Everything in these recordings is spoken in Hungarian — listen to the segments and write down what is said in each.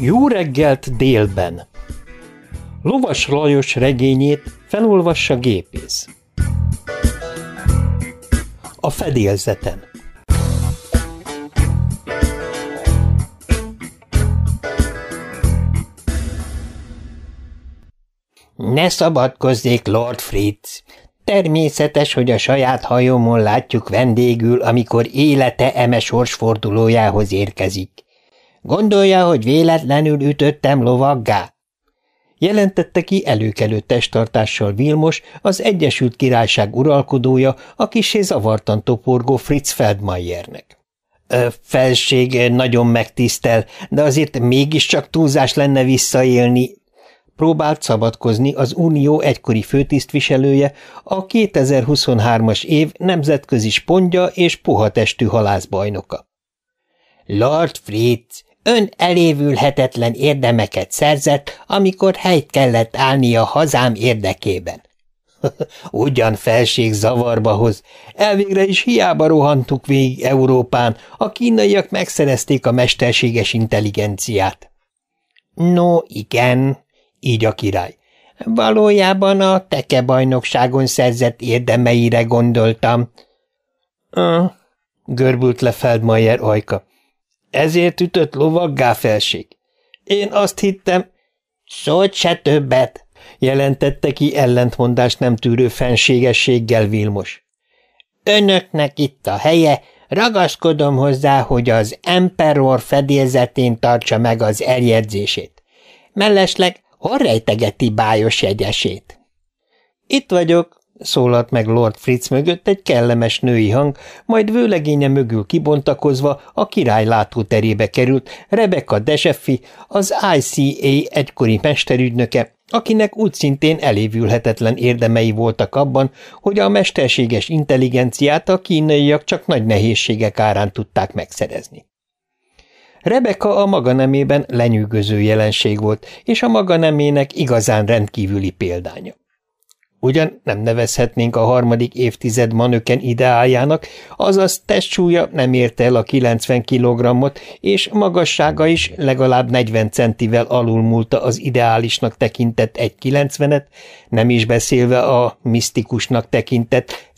Jó reggelt délben! Lovas Lajos regényét felolvassa gépész. A fedélzeten. Ne szabadkozzék, Lord Fritz! Természetes, hogy a saját hajómon látjuk vendégül, amikor élete eme sorsfordulójához érkezik. Gondolja, hogy véletlenül ütöttem lovaggá? Jelentette ki előkelő testtartással Vilmos, az Egyesült Királyság uralkodója, a kissé zavartan toporgó Fritz Feldmayernek. Felség nagyon megtisztel, de azért mégiscsak túlzás lenne visszaélni. Próbált szabadkozni az Unió egykori főtisztviselője, a 2023-as év nemzetközi spondja és puhatestű halászbajnoka. Lord Fritz, ön elévülhetetlen érdemeket szerzett, amikor helyt kellett állni a hazám érdekében. Ugyan felség zavarba hoz. Elvégre is hiába rohantuk végig Európán, a kínaiak megszerezték a mesterséges intelligenciát. No, igen, így a király. Valójában a tekebajnokságon szerzett érdemeire gondoltam. Görbült le Feldmayer ajka. Ezért ütött lovaggá, felség? Én azt hittem... Szólt se többet, jelentette ki ellentmondást nem tűrő fenségességgel Vilmos. Önöknek itt a helye, ragaszkodom hozzá, hogy az Emperor fedélzetén tartsa meg az eljegyzését. Mellesleg hol rejtegeti bájos jegyesét? Itt vagyok, szólalt meg Lord Fritz mögött egy kellemes női hang, majd vőlegénye mögül kibontakozva a király látóterébe került Rebecca Deseffy, az ICA egykori mesterügynöke, akinek úgyszintén elévülhetetlen érdemei voltak abban, hogy a mesterséges intelligenciát a kínaiak csak nagy nehézségek árán tudták megszerezni. Rebecca a maga nemében lenyűgöző jelenség volt, és a maga nemének igazán rendkívüli példánya. Ugyan nem nevezhetnénk a harmadik évtized manöken ideáljának, azaz testsúlya nem érte el a 90 kilogrammot, és magassága is legalább 40 centivel alulmúlta az ideálisnak tekintett 1,90-et, nem is beszélve a misztikusnak tekintett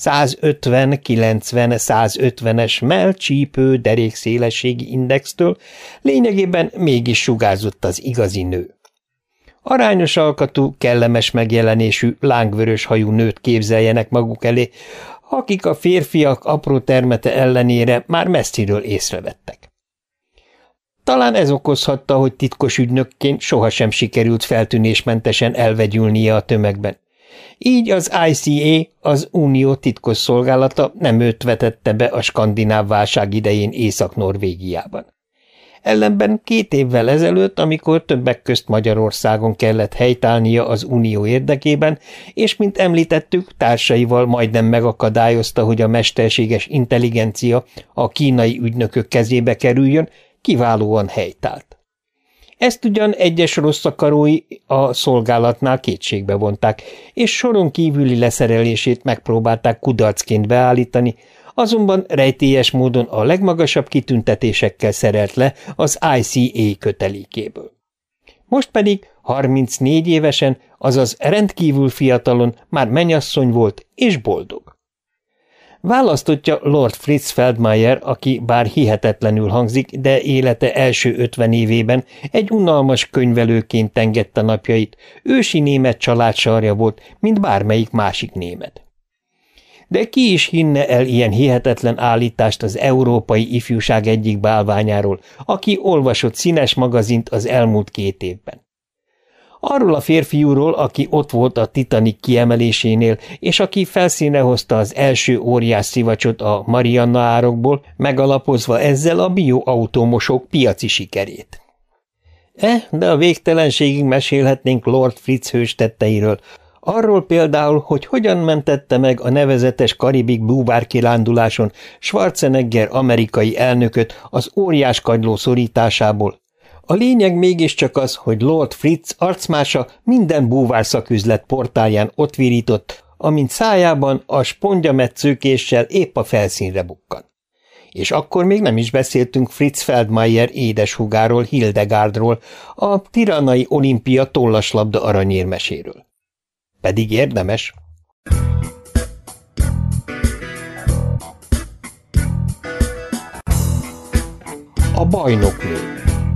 150-90-150-es mellcsípő derékszélességi indextől, lényegében mégis sugárzott az igazi nő. Arányos alkatú, kellemes megjelenésű, lángvörös hajú nőt képzeljenek maguk elé, akik a férfiak apró termete ellenére már messziről észrevettek. Talán ez okozhatta, hogy titkos ügynökként sohasem sikerült feltűnésmentesen elvegyülnie a tömegben. Így az ICA, az Unió titkosszolgálata nem őt vetette be a skandináv válság idején Észak-Norvégiában. Ellenben 2 évvel ezelőtt, amikor többek közt Magyarországon kellett helytállnia az Unió érdekében, és mint említettük, társaival majdnem megakadályozta, hogy a mesterséges intelligencia a kínai ügynökök kezébe kerüljön, kiválóan helytált. Ezt ugyan egyes rosszakarói a szolgálatnál kétségbe vonták, és soron kívüli leszerelését megpróbálták kudarcként beállítani, azonban rejtélyes módon a legmagasabb kitüntetésekkel szerelt le az ICA kötelékéből. Most pedig 34 évesen, azaz rendkívül fiatalon már mennyasszony volt és boldog. Választottja Lord Fritz Feldmayer, aki bár hihetetlenül hangzik, de élete első 50 évében egy unalmas könyvelőként tengette napjait, ősi német család sarja volt, mint bármelyik másik német. De ki is hinne el ilyen hihetetlen állítást az európai ifjúság egyik bálványáról, aki olvasott színes magazint az elmúlt 2 évben. Arról a férfiúról, aki ott volt a Titanic kiemelésénél, és aki felszínre hozta az első óriás szivacsot a Marianna árokból, megalapozva ezzel a bioautomosok piaci sikerét. De a végtelenségig mesélhetnénk Lord Fritz hős tetteiről, arról például, hogy hogyan mentette meg a nevezetes karibik búvárkiránduláson Schwarzenegger amerikai elnököt az óriás kagyló szorításából. A lényeg mégiscsak az, hogy Lord Fritz arcmása minden búvárszaküzlet portálján ott virított, amint szájában a spondjametszőkéssel épp a felszínre bukkan. És akkor még nem is beszéltünk Fritz Feldmayer édeshúgáról, Hildegardról, a tirannai olimpia tollaslabda aranyérmeséről. Pedig érdemes. A bajnoknő.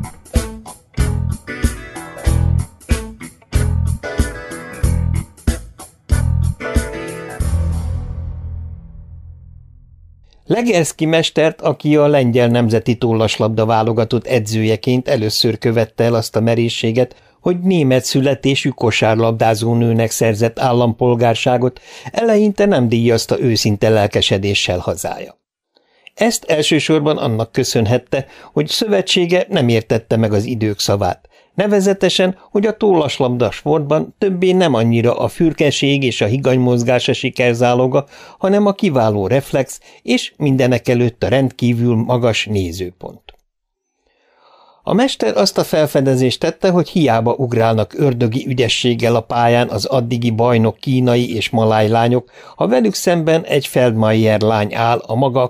Legerszky mestert, aki a lengyel nemzeti tollaslabda válogatott edzőjeként először követte el azt a merészséget, hogy német születésű kosárlabdázó nőnek szerzett állampolgárságot, eleinte nem díjazta őszinte lelkesedéssel hazája. Ezt elsősorban annak köszönhette, hogy szövetsége nem értette meg az idők szavát, nevezetesen, hogy a tollaslabda sportban többé nem annyira a fürkeség és a higanymozgás a sikerzáloga, hanem a kiváló reflex és mindenekelőtt a rendkívül magas nézőpont. A mester azt a felfedezést tette, hogy hiába ugrálnak ördögi ügyességgel a pályán az addigi bajnok kínai és maláj lányok, ha velük szemben egy Feldmayer lány áll a maga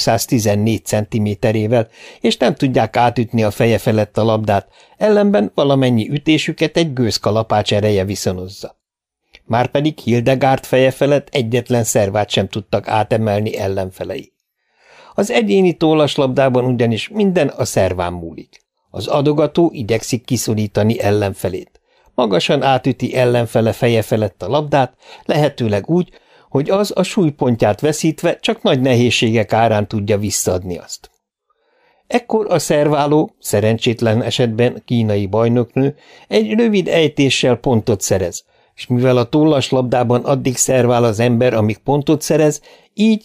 214 cm-ével, és nem tudják átütni a feje felett a labdát, ellenben valamennyi ütésüket egy gőzkalapács ereje viszonozza. Márpedig Hildegard feje felett egyetlen szervát sem tudtak átemelni ellenfelei. Az egyéni tollaslabdában ugyanis minden a szerván múlik. Az adogató igyekszik kiszorítani ellenfelét. Magasan átüti ellenfele feje felett a labdát, lehetőleg úgy, hogy az a súlypontját veszítve csak nagy nehézségek árán tudja visszaadni azt. Ekkor a szerváló, szerencsétlen esetben kínai bajnoknő egy rövid ejtéssel pontot szerez, és mivel a tollaslabdában addig szervál az ember, amíg pontot szerez, így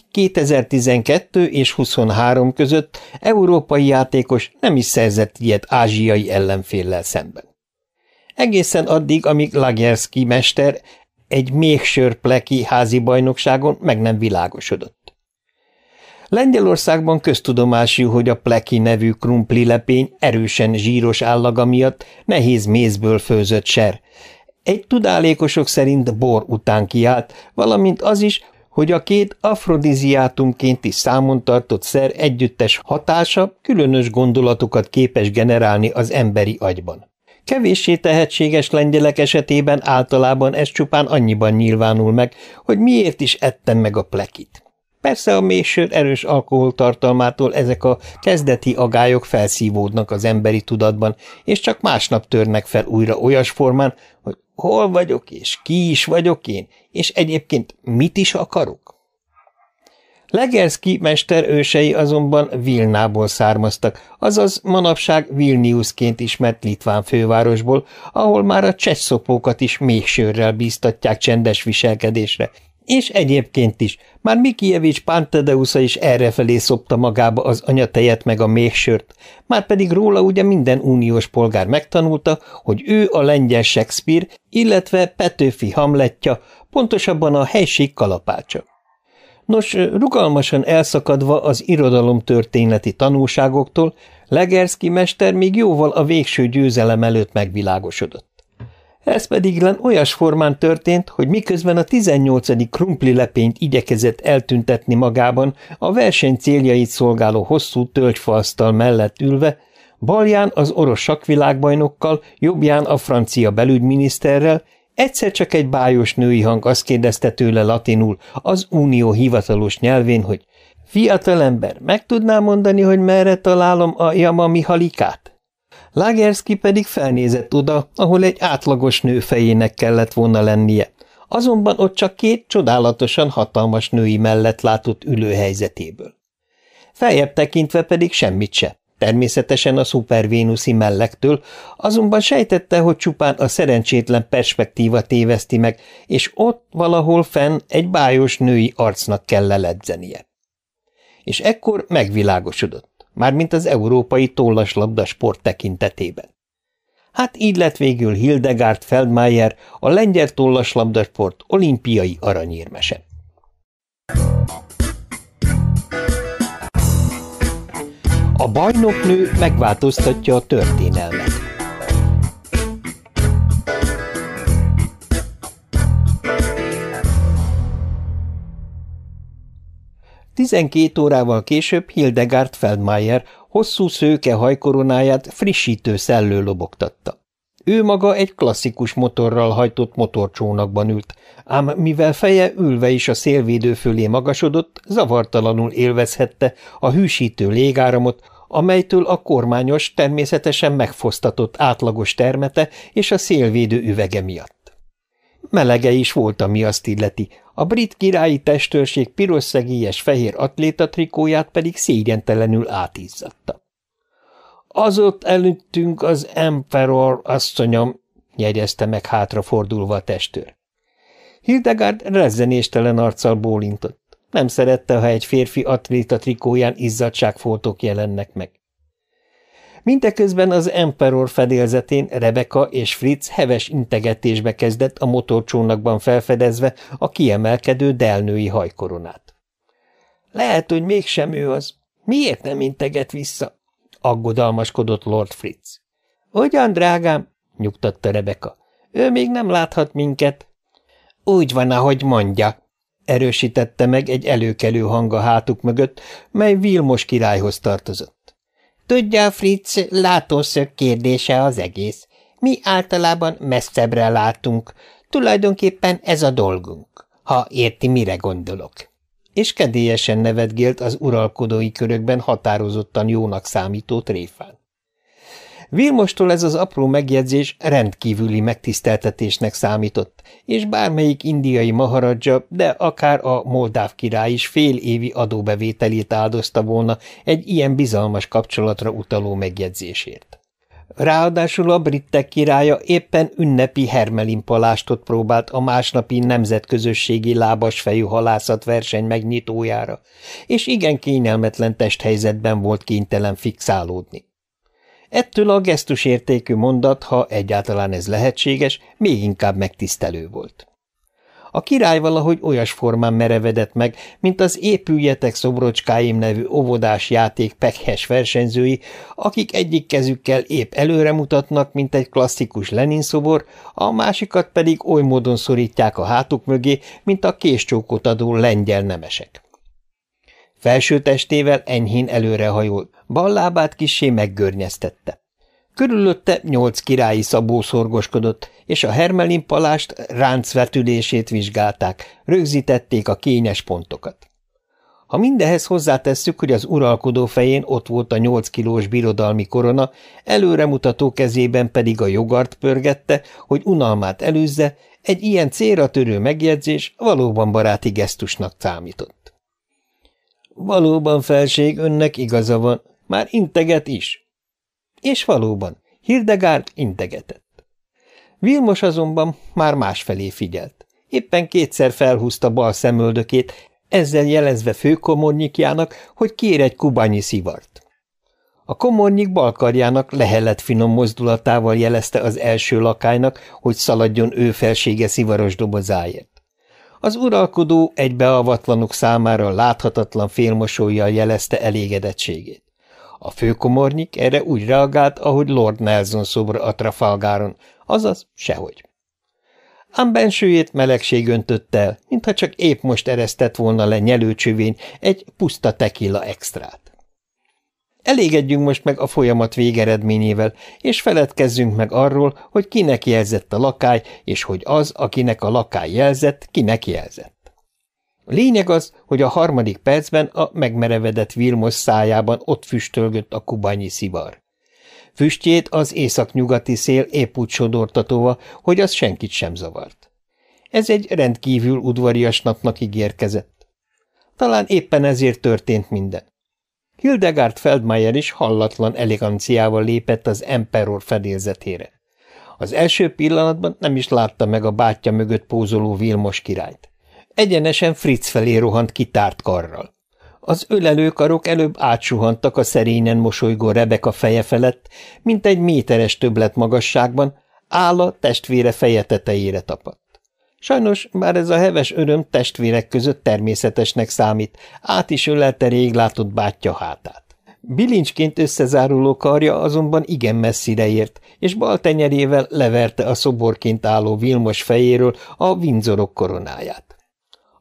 2012 és 23 között európai játékos nem is szerzett ilyet ázsiai ellenféllel szemben. Egészen addig, amíg Lagerszky mester egy méhsörpleki házi bajnokságon meg nem világosodott. Lengyelországban köztudomású, hogy a pleki nevű krumplilepény erősen zsíros állaga miatt nehéz mézből főzött ser. Egy tudálékosok szerint bor után kiállt, valamint az is, hogy a két afrodiziátumként is számon tartott szer együttes hatása különös gondolatokat képes generálni az emberi agyban. Kevéssé tehetséges lengyelek esetében általában ez csupán annyiban nyilvánul meg, hogy miért is ettem meg a plekit. Persze a méhsör erős alkoholtartalmától ezek a kezdeti agályok felszívódnak az emberi tudatban, és csak másnap törnek fel újra olyas formán, hogy hol vagyok, és ki is vagyok én, és egyébként mit is akarok? Legerszky mester ősei azonban Vilnából származtak, azaz manapság Vilniusként ismert litván fővárosból, ahol már a csecsszopókat is méhsörrel bíztatják csendes viselkedésre, és egyébként is, már Mikijevics Pántedeusza is errefelé szopta magába az anyatejet meg a méhsört, már pedig róla ugye minden uniós polgár megtanulta, hogy ő a lengyel Shakespeare, illetve Petőfi Hamletja, pontosabban a helység kalapácsa. Nos, rugalmasan elszakadva az irodalomtörténeti tanulságoktól, Legerszky mester még jóval a végső győzelem előtt megvilágosodott. Ez pedig len olyas formán történt, hogy miközben a 18. krumplilepényt igyekezett eltüntetni magában a verseny céljait szolgáló hosszú tölgyfaasztal mellett ülve, balján az orosz sakkvilágbajnokkal, jobbján a francia belügyminiszterrel, egyszer csak egy bájos női hang azt kérdezte tőle latinul, az unió hivatalos nyelvén, hogy fiatalember, meg tudná mondani, hogy merre találom a Jama Mihalikát? Lagerszky pedig felnézett oda, ahol egy átlagos nő fejének kellett volna lennie, azonban ott csak két csodálatosan hatalmas női mellett látott ülőhelyzetéből. Feljebb tekintve pedig semmit se, természetesen a szupervénuszi mellektől, azonban sejtette, hogy csupán a szerencsétlen perspektíva téveszti meg, és ott valahol fenn egy bájos női arcnak kell leledzenie. És ekkor megvilágosodott, mármint az európai tollaslabda sport tekintetében. Hát így lett végül Hildegard Feldmayer, a lengyel tollaslabda sport olimpiai aranyérmese. A bajnoknő megváltoztatja a történelmet. 12 órával később Hildegard Feldmayer hosszú szőke hajkoronáját frissítő szellő lobogtatta. Ő maga egy klasszikus motorral hajtott motorcsónakban ült, ám mivel feje ülve is a szélvédő fölé magasodott, zavartalanul élvezhette a hűsítő légáramot, amelytől a kormányos, természetesen megfosztatott átlagos termete és a szélvédő üvege miatt. Melege is volt, ami azt illeti, a brit királyi testőrség piros szegélyes fehér atlétatrikóját pedig szégyentelenül átizzadta. Az ott előttünk az Emperor, asszonyom, jegyezte meg hátrafordulva a testőr. Hildegard rezzenéstelen arccal bólintott. Nem szerette, ha egy férfi atlétatrikóján izzadságfoltok jelennek meg. Mindeközben az Emperor fedélzetén Rebecca és Fritz heves integetésbe kezdett a motorcsónakban felfedezve a kiemelkedő delnői hajkoronát. Lehet, hogy mégsem ő az. Miért nem integet vissza? Aggodalmaskodott Lord Fritz. Ugyan, drágám, nyugtatta Rebecca. Ő még nem láthat minket. Úgy van, ahogy mondja, erősítette meg egy előkelő hang a hátuk mögött, mely Vilmos királyhoz tartozott. Tudja, Fritz, látószög kérdése az egész. Mi általában messzebbre látunk. Tulajdonképpen ez a dolgunk, ha érti, mire gondolok. És kedélyesen nevetgélt az uralkodói körökben határozottan jónak számító tréfán. Vilmostól ez az apró megjegyzés rendkívüli megtiszteltetésnek számított, és bármelyik indiai maharadja, de akár a moldáv király is fél évi adóbevételét áldozta volna egy ilyen bizalmas kapcsolatra utaló megjegyzésért. Ráadásul a britek királya éppen ünnepi hermelimpalástot próbált a másnapi nemzetközösségi lábasfejű halászatverseny megnyitójára, és igen kényelmetlen testhelyzetben volt kénytelen fixálódni. Ettől a gesztusértékű mondat, ha egyáltalán ez lehetséges, még inkább megtisztelő volt. A király valahogy olyas formán merevedett meg, mint az Épüljetek szobrocskáim nevű óvodás játék pekhes versenyzői, akik egyik kezükkel épp előre mutatnak, mint egy klasszikus Lenin szobor, a másikat pedig oly módon szorítják a hátuk mögé, mint a késcsókot adó lengyel nemesek. Felső testével enyhén előrehajolt, bal lábát kissé meggörnyeztette. Körülötte 8 királyi szabó szorgoskodott, és a hermelimpalást ráncvetülését vizsgálták, rögzítették a kényes pontokat. Ha mindehez hozzátesszük, hogy az uralkodó fején ott volt a 8 kilós birodalmi korona, előremutató kezében pedig a jogart pörgette, hogy unalmát előzze, egy ilyen célra törő megjegyzés valóban baráti gesztusnak számított. Valóban, felség, önnek igaza van, már integet is. És valóban, Hildegard integetett. Vilmos azonban már másfelé figyelt. Éppen kétszer felhúzta bal szemöldökét, ezzel jelezve főkomornyikjának, hogy kér egy kubanyi szivart. A komornyik bal karjának lehellet finom mozdulatával jelezte az első lakálynak, hogy szaladjon ő felsége szivaros dobozáért. Az uralkodó egy beavatlanok számára láthatatlan félmosollyal jelezte elégedettségét. A főkomornyik erre úgy reagált, ahogy Lord Nelson szobra a Trafalgaron, azaz sehogy. Ám bensőjét melegség öntötte el, mintha csak épp most eresztett volna le nyelőcsövén egy puszta tequila extrát. Elégedjünk most meg a folyamat végeredményével, és feledkezzünk meg arról, hogy kinek jelzett a lakály, és hogy az, akinek a lakály jelzett, kinek jelzett. A lényeg az, hogy a harmadik percben a megmerevedett Vilmos szájában ott füstölgött a kubanyi szivar. Füstjét az északnyugati szél épp úgy sodortatóva, hogy az senkit sem zavart. Ez egy rendkívül udvarias napnak ígérkezett. Talán éppen ezért történt minden. Hildegard Feldmayer is hallatlan eleganciával lépett az Emperor fedélzetére. Az első pillanatban nem is látta meg a bátyja mögött pózoló Vilmos királyt. Egyenesen Fritz felé rohant kitárt karral. Az ölelőkarok előbb átsuhantak a szerényen mosolygó Rebecca feje felett, mint egy méteres többlet magasságban, álla testvére feje tetejére tapadt. Sajnos, bár ez a heves öröm testvérek között természetesnek számít, át is ölelte rég látott bátyja hátát. Bilincsként összezáruló karja azonban igen messzire ért, és bal tenyerével leverte a szoborként álló Vilmos fejéről a Windsorok koronáját.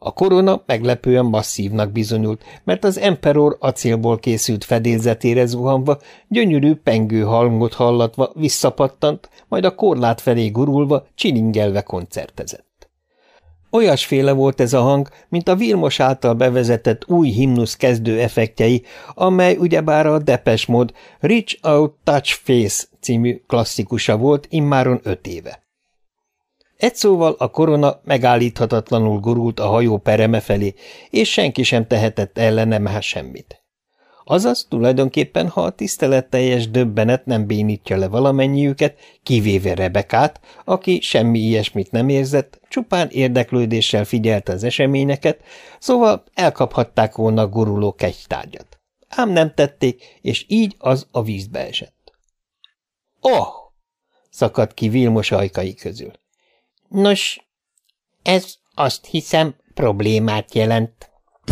A korona meglepően masszívnak bizonyult, mert az Emperor acélból készült fedélzetére zuhanva, gyönyörű pengő hangot hallatva visszapattant, majd a korlát felé gurulva, csilingelve koncertezett. Olyasféle volt ez a hang, mint a Vilmos által bevezetett új himnusz kezdő effektjei, amely ugyebár a Depeche Mode Reach Out Touch Faith című klasszikusa volt immáron 5 éve. Egy szóval a korona megállíthatatlanul gurult a hajó pereme felé, és senki sem tehetett ellene már semmit. Azaz tulajdonképpen, ha a tiszteletteljes döbbenet nem bénítja le valamennyiüket, kivéve Rebekát, aki semmi ilyesmit nem érzett, csupán érdeklődéssel figyelte az eseményeket, szóval elkaphatták volna a guruló kegytárgyat. Ám nem tették, és így az a vízbe esett. Oh! Szakadt ki Vilmos ajkai közül. Nos, ez azt hiszem problémát jelent.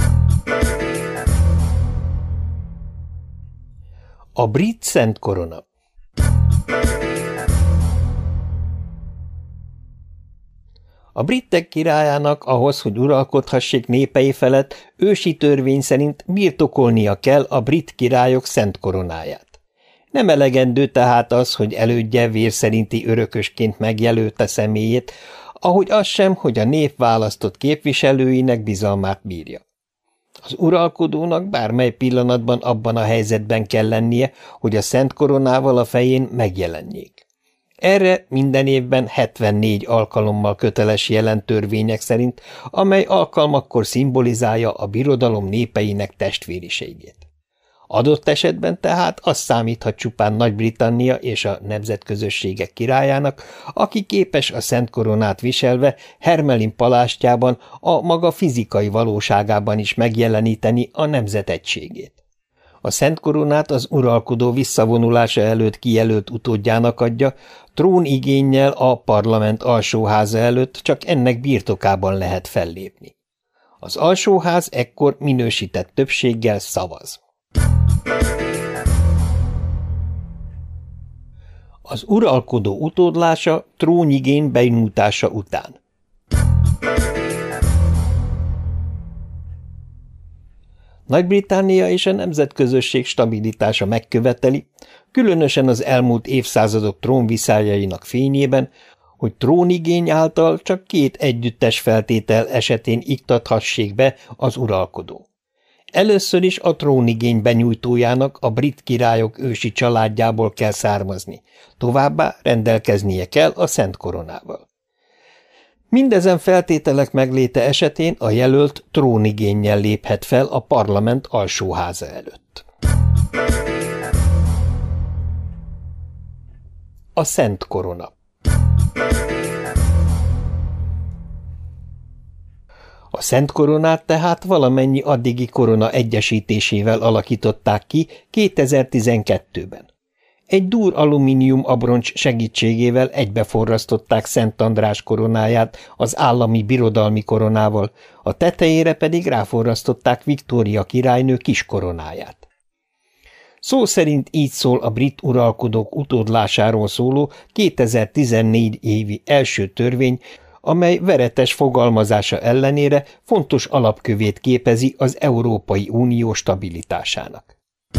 A brit Szent Korona. A britek királyának ahhoz, hogy uralkodhassék népei felett, ősi törvény szerint birtokolnia kell a brit királyok szent koronáját. Nem elegendő tehát az, hogy elődje vér szerinti örökösként megjelölte személyét, ahogy az sem, hogy a nép választott képviselőinek bizalmát bírja. Az uralkodónak bármely pillanatban abban a helyzetben kell lennie, hogy a szent koronával a fején megjelenjék. Erre minden évben 74 alkalommal köteles jelen törvények szerint, amely alkalmakkor szimbolizálja a birodalom népeinek testvériségét. Adott esetben tehát az számíthat csupán Nagy-Britannia és a nemzetközösségek királyának, aki képes a szent koronát viselve Hermelin palástjában a maga fizikai valóságában is megjeleníteni a nemzet egységét. A szent koronát az uralkodó visszavonulása előtt kijelölt utódjának adja, trónigénnyel a parlament alsóháza előtt csak ennek birtokában lehet fellépni. Az alsóház ekkor minősített többséggel szavaz. Az uralkodó utódlása trónigén benyújtása után. Nagy-Britannia és a nemzetközösség stabilitása megköveteli, különösen az elmúlt évszázadok trónviszályainak fényében, hogy trónigény által csak 2 együttes feltétel esetén iktathassék be az uralkodó. Először is a trónigény benyújtójának a brit királyok ősi családjából kell származni, továbbá rendelkeznie kell a szent koronával. Mindezen feltételek megléte esetén a jelölt trónigénnyel léphet fel a parlament alsóháza előtt. A szent korona. A szent koronát tehát valamennyi addigi korona egyesítésével alakították ki 2012-ben. Egy dur alumínium abroncs segítségével egybeforrasztották Szent András koronáját az állami birodalmi koronával, a tetejére pedig ráforrasztották Viktória királynő kis koronáját. Szó szerint így szól a brit uralkodók utódlásáról szóló 2014 évi első törvény, amely veretes fogalmazása ellenére fontos alapkövét képezi az Európai Unió stabilitásának.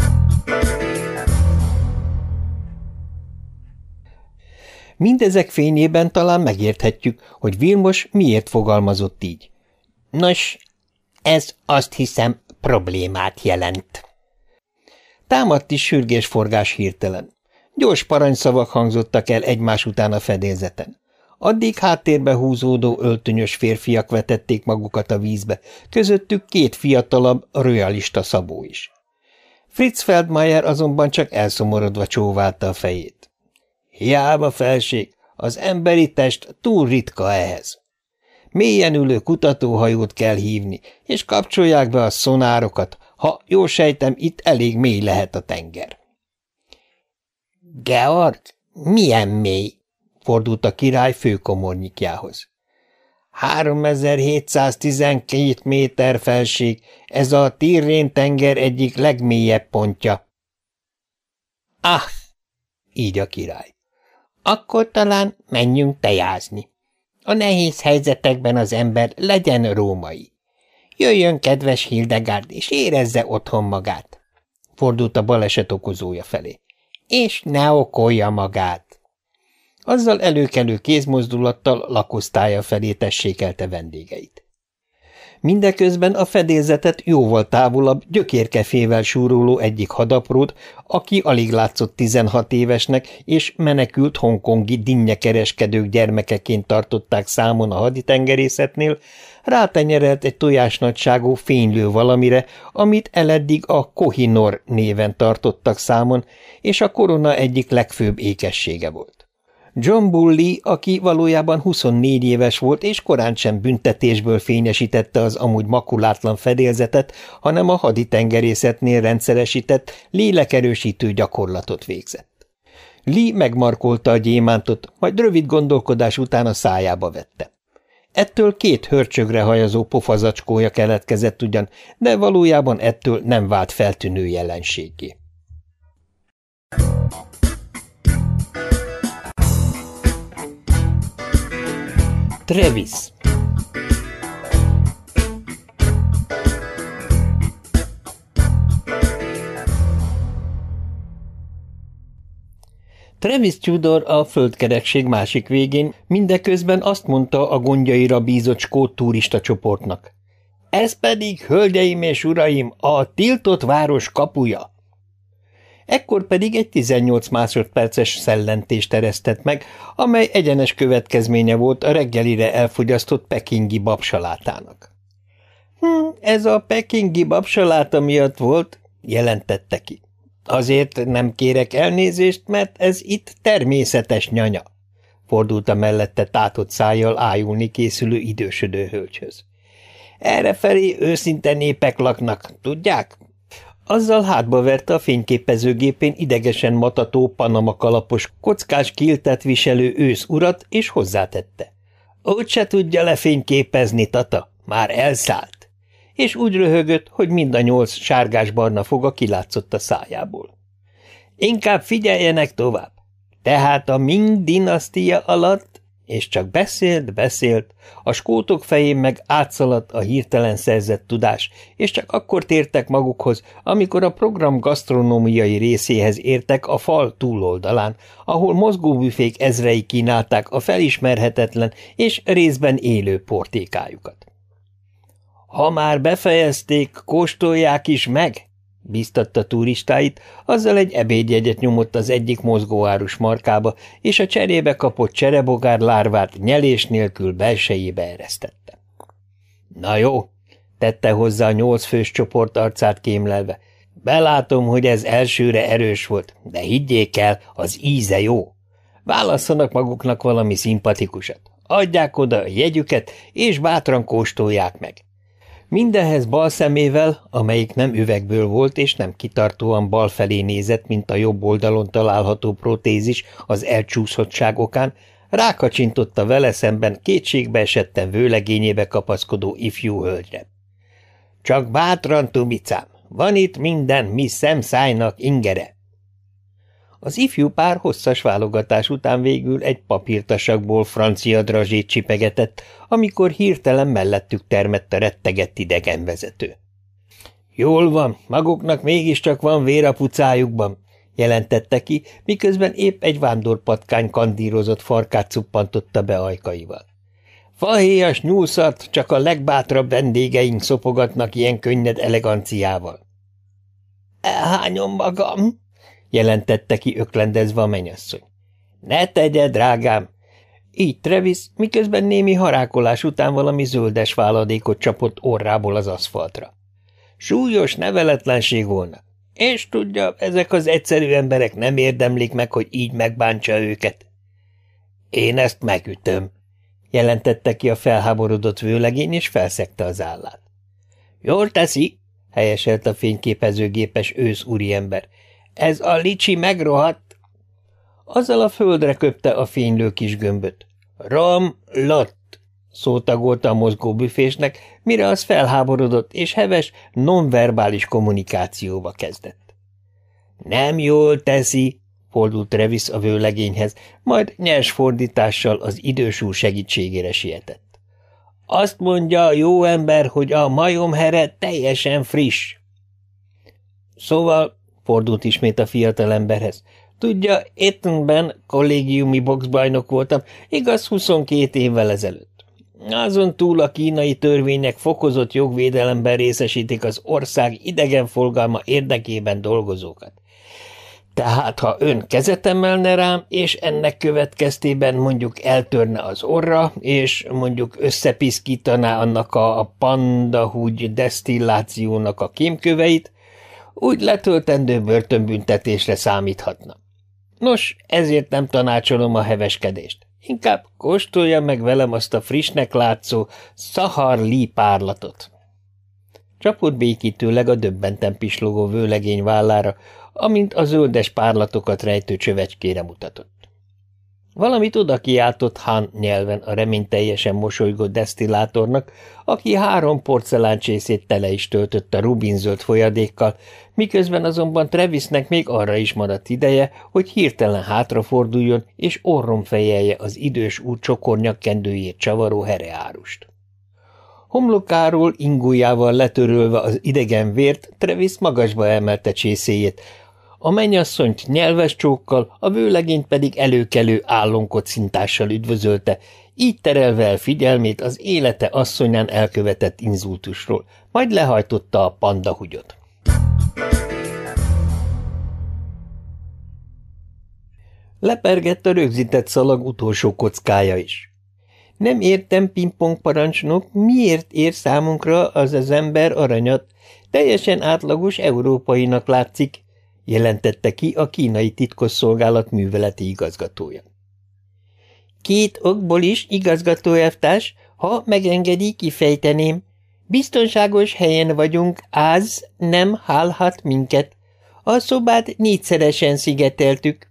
Mindezek fényében talán megérthetjük, hogy Vilmos miért fogalmazott így. Nos, ez azt hiszem problémát jelent. Támadt is sürgésforgás hirtelen. Gyors parancsszavak hangzottak el egymás után a fedélzeten. Addig háttérbe húzódó öltönyös férfiak vetették magukat a vízbe, közöttük 2 fiatalabb, royalista szabó is. Fritz Feldmayer azonban csak elszomorodva csóválta a fejét. Hiába, felség, az emberi test túl ritka ehhez. Mélyen ülő kutatóhajót kell hívni, és kapcsolják be a szonárokat, ha jól sejtem, itt elég mély lehet a tenger. Georg, milyen mély? Fordult a király főkomornyikjához. 3712 méter, felség, ez a Tirrén-tenger egyik legmélyebb pontja. Ah, így a király. Akkor talán menjünk tejázni. A nehéz helyzetekben az ember legyen római. Jöjjön, kedves Hildegard, és érezze otthon magát, fordult a baleset okozója felé. És ne okolja magát. Azzal előkelő kézmozdulattal lakosztálya felé tessékelte vendégeit. Mindeközben a fedélzetet jóval távolabb, gyökérkefével súroló egyik hadaprót, aki alig látszott 16 évesnek, és menekült hongkongi dinnyekereskedők gyermekeként tartották számon a haditengerészetnél, rátenyerelt egy tojásnagyságú fénylő valamire, amit eleddig a Koh-i-Noor néven tartottak számon, és a korona egyik legfőbb ékessége volt. John Bully, aki valójában 24 éves volt, és korán sem büntetésből fényesítette az amúgy makulátlan fedélzetet, hanem a haditengerészetnél rendszeresített, lélekerősítő gyakorlatot végzett. Lee megmarkolta a gyémántot, majd rövid gondolkodás után a szájába vette. Ettől 2 hörcsögre hajazó pofazacskója keletkezett ugyan, de valójában ettől nem vált feltűnő jelenséggé. Travis. Travis Tudor a földkerekség másik végén mindeközben azt mondta a gondjaira bízott skót turista csoportnak. Ez pedig, hölgyeim és uraim, a tiltott város kapuja. Ekkor pedig egy 18 másodperces szellentést eresztett meg, amely egyenes következménye volt a reggelire elfogyasztott pekingi babsalátának. Ez a pekingi babsaláta miatt volt, jelentette ki. Azért nem kérek elnézést, mert ez itt természetes nyanya, fordult a mellette tátott szájjal ájulni készülő idősödő hölgyhöz. Errefelé őszinte népek laknak, tudják? Azzal hátba verte a fényképezőgépén idegesen matató panama kalapos, kockás kiltet viselő ősz urat, és hozzátette. Úgy se tudja lefényképezni, tata, már elszállt. És úgy röhögött, hogy mind a 8 sárgás-barna foga kilátszott a szájából. Inkább figyeljenek tovább. Tehát a Ming dinasztia alatt, és csak beszélt, a skótok fején meg átszaladt a hirtelen szerzett tudás, és csak akkor tértek magukhoz, amikor a program gasztronómiai részéhez értek a fal túloldalán, ahol mozgóbüfék ezrei kínálták a felismerhetetlen és részben élő portékájukat. Ha már befejezték, kóstolják is meg, bíztatta turistáit, azzal egy ebédjegyet nyomott az egyik mozgóárus markába, és a cserébe kapott cserebogár lárvát nyelés nélkül belsejébe eresztette. Na jó, tette hozzá a 8 fős csoport arcát kémlelve. Belátom, hogy ez elsőre erős volt, de higgyék el, az íze jó. Válasszanak maguknak valami szimpatikusat, adják oda a jegyüket, és bátran kóstolják meg. Mindenhez bal szemével, amelyik nem üvegből volt és nem kitartóan bal felé nézett, mint a jobb oldalon található protézis az elcsúszottság okán, rákacsintott a vele szemben kétségbe esetten vőlegényébe kapaszkodó ifjú hölgyre. Csak bátran, Tumicám, van itt minden, mi szemszájnak ingere. Az ifjú pár hosszas válogatás után végül egy papírtasakból francia drazsét csipegetett, amikor hirtelen mellettük termett a rettegett idegenvezető. Jól van, maguknak mégiscsak van vér a pucájukban, jelentette ki, miközben épp egy vándorpatkány kandírozott farkát cuppantotta be ajkaival. Fahéjas nyúlszart csak a legbátrabb vendégeink szopogatnak ilyen könnyed eleganciával. Elhányom magam, jelentette ki öklendezve a mennyasszony. Ne tegye, drágám! Így Travis, miközben némi harákolás után valami zöldes váladékot csapott orrából az aszfaltra. Súlyos neveletlenség volna. És tudja, ezek az egyszerű emberek nem érdemlik meg, hogy így megbántsa őket. Én ezt megütöm, jelentette ki a felháborodott vőlegény, és felszegte az állát. Jól teszi, helyeselt a fényképezőgépes ősz úriember. Ez a licsi megrohadt. Azzal a földre köpte a fénylő kis gömböt. Romlott, szótagolta a mozgóbüfésnek, mire az felháborodott és heves, nonverbális kommunikációba kezdett. Nem jól teszi, fordult Travis a vőlegényhez, majd nyers fordítással az idős úr segítségére sietett. Azt mondja a jó ember, hogy a majomhere teljesen friss. Szóval, fordult ismét a fiatalemberhez, tudja, Etonben kollégiumi boxbajnok voltam, igaz 22 évvel ezelőtt. Azon túl a kínai törvények fokozott jogvédelemben részesítik az ország idegenforgalma érdekében dolgozókat. Tehát, ha ön kezet emelne rám, és ennek következtében mondjuk eltörne az orra, és mondjuk összepiszkítaná annak a pandahúgy desztillációnak a kémköveit, úgy letöltendő börtönbüntetésre számíthatna. Nos, ezért nem tanácsolom a heveskedést. Inkább kóstolja meg velem azt a frissnek látszó Szahar-Li párlatot. Csapott békítőleg a döbbenten pislogó vőlegény vállára, amint a zöldes párlatokat rejtő csövecskére mutatott. Valamit oda kiáltott Han nyelven a reményteljesen mosolygó desztillátornak, aki 3 porceláncsészét tele is töltött a rubinzöld folyadékkal, miközben azonban Travisnek még arra is maradt ideje, hogy hirtelen hátraforduljon és orromfejelje az idős úr csokornyakkendőjét csavaró hereárust. Homlokáról ingójával letörölve az idegen vért, Travis magasba emelte csészéjét, a mennyasszonyt nyelves csókkal, a vőlegényt pedig előkelő álomkocintással üdvözölte, így terelve el figyelmét az élete asszonyán elkövetett inzultusról, majd lehajtotta a pandahugyot. Lepergett a rögzített szalag utolsó kockája is. Nem értem, pingpong parancsnok, miért ér számunkra az ember aranyat, teljesen átlagos európainak látszik, jelentette ki a kínai titkosszolgálat műveleti igazgatója. 2 okból is, igazgató elvtárs, ha megengedi, kifejteném. Biztonságos helyen vagyunk, áz nem hálhat minket. A szobát 4-szeresen szigeteltük.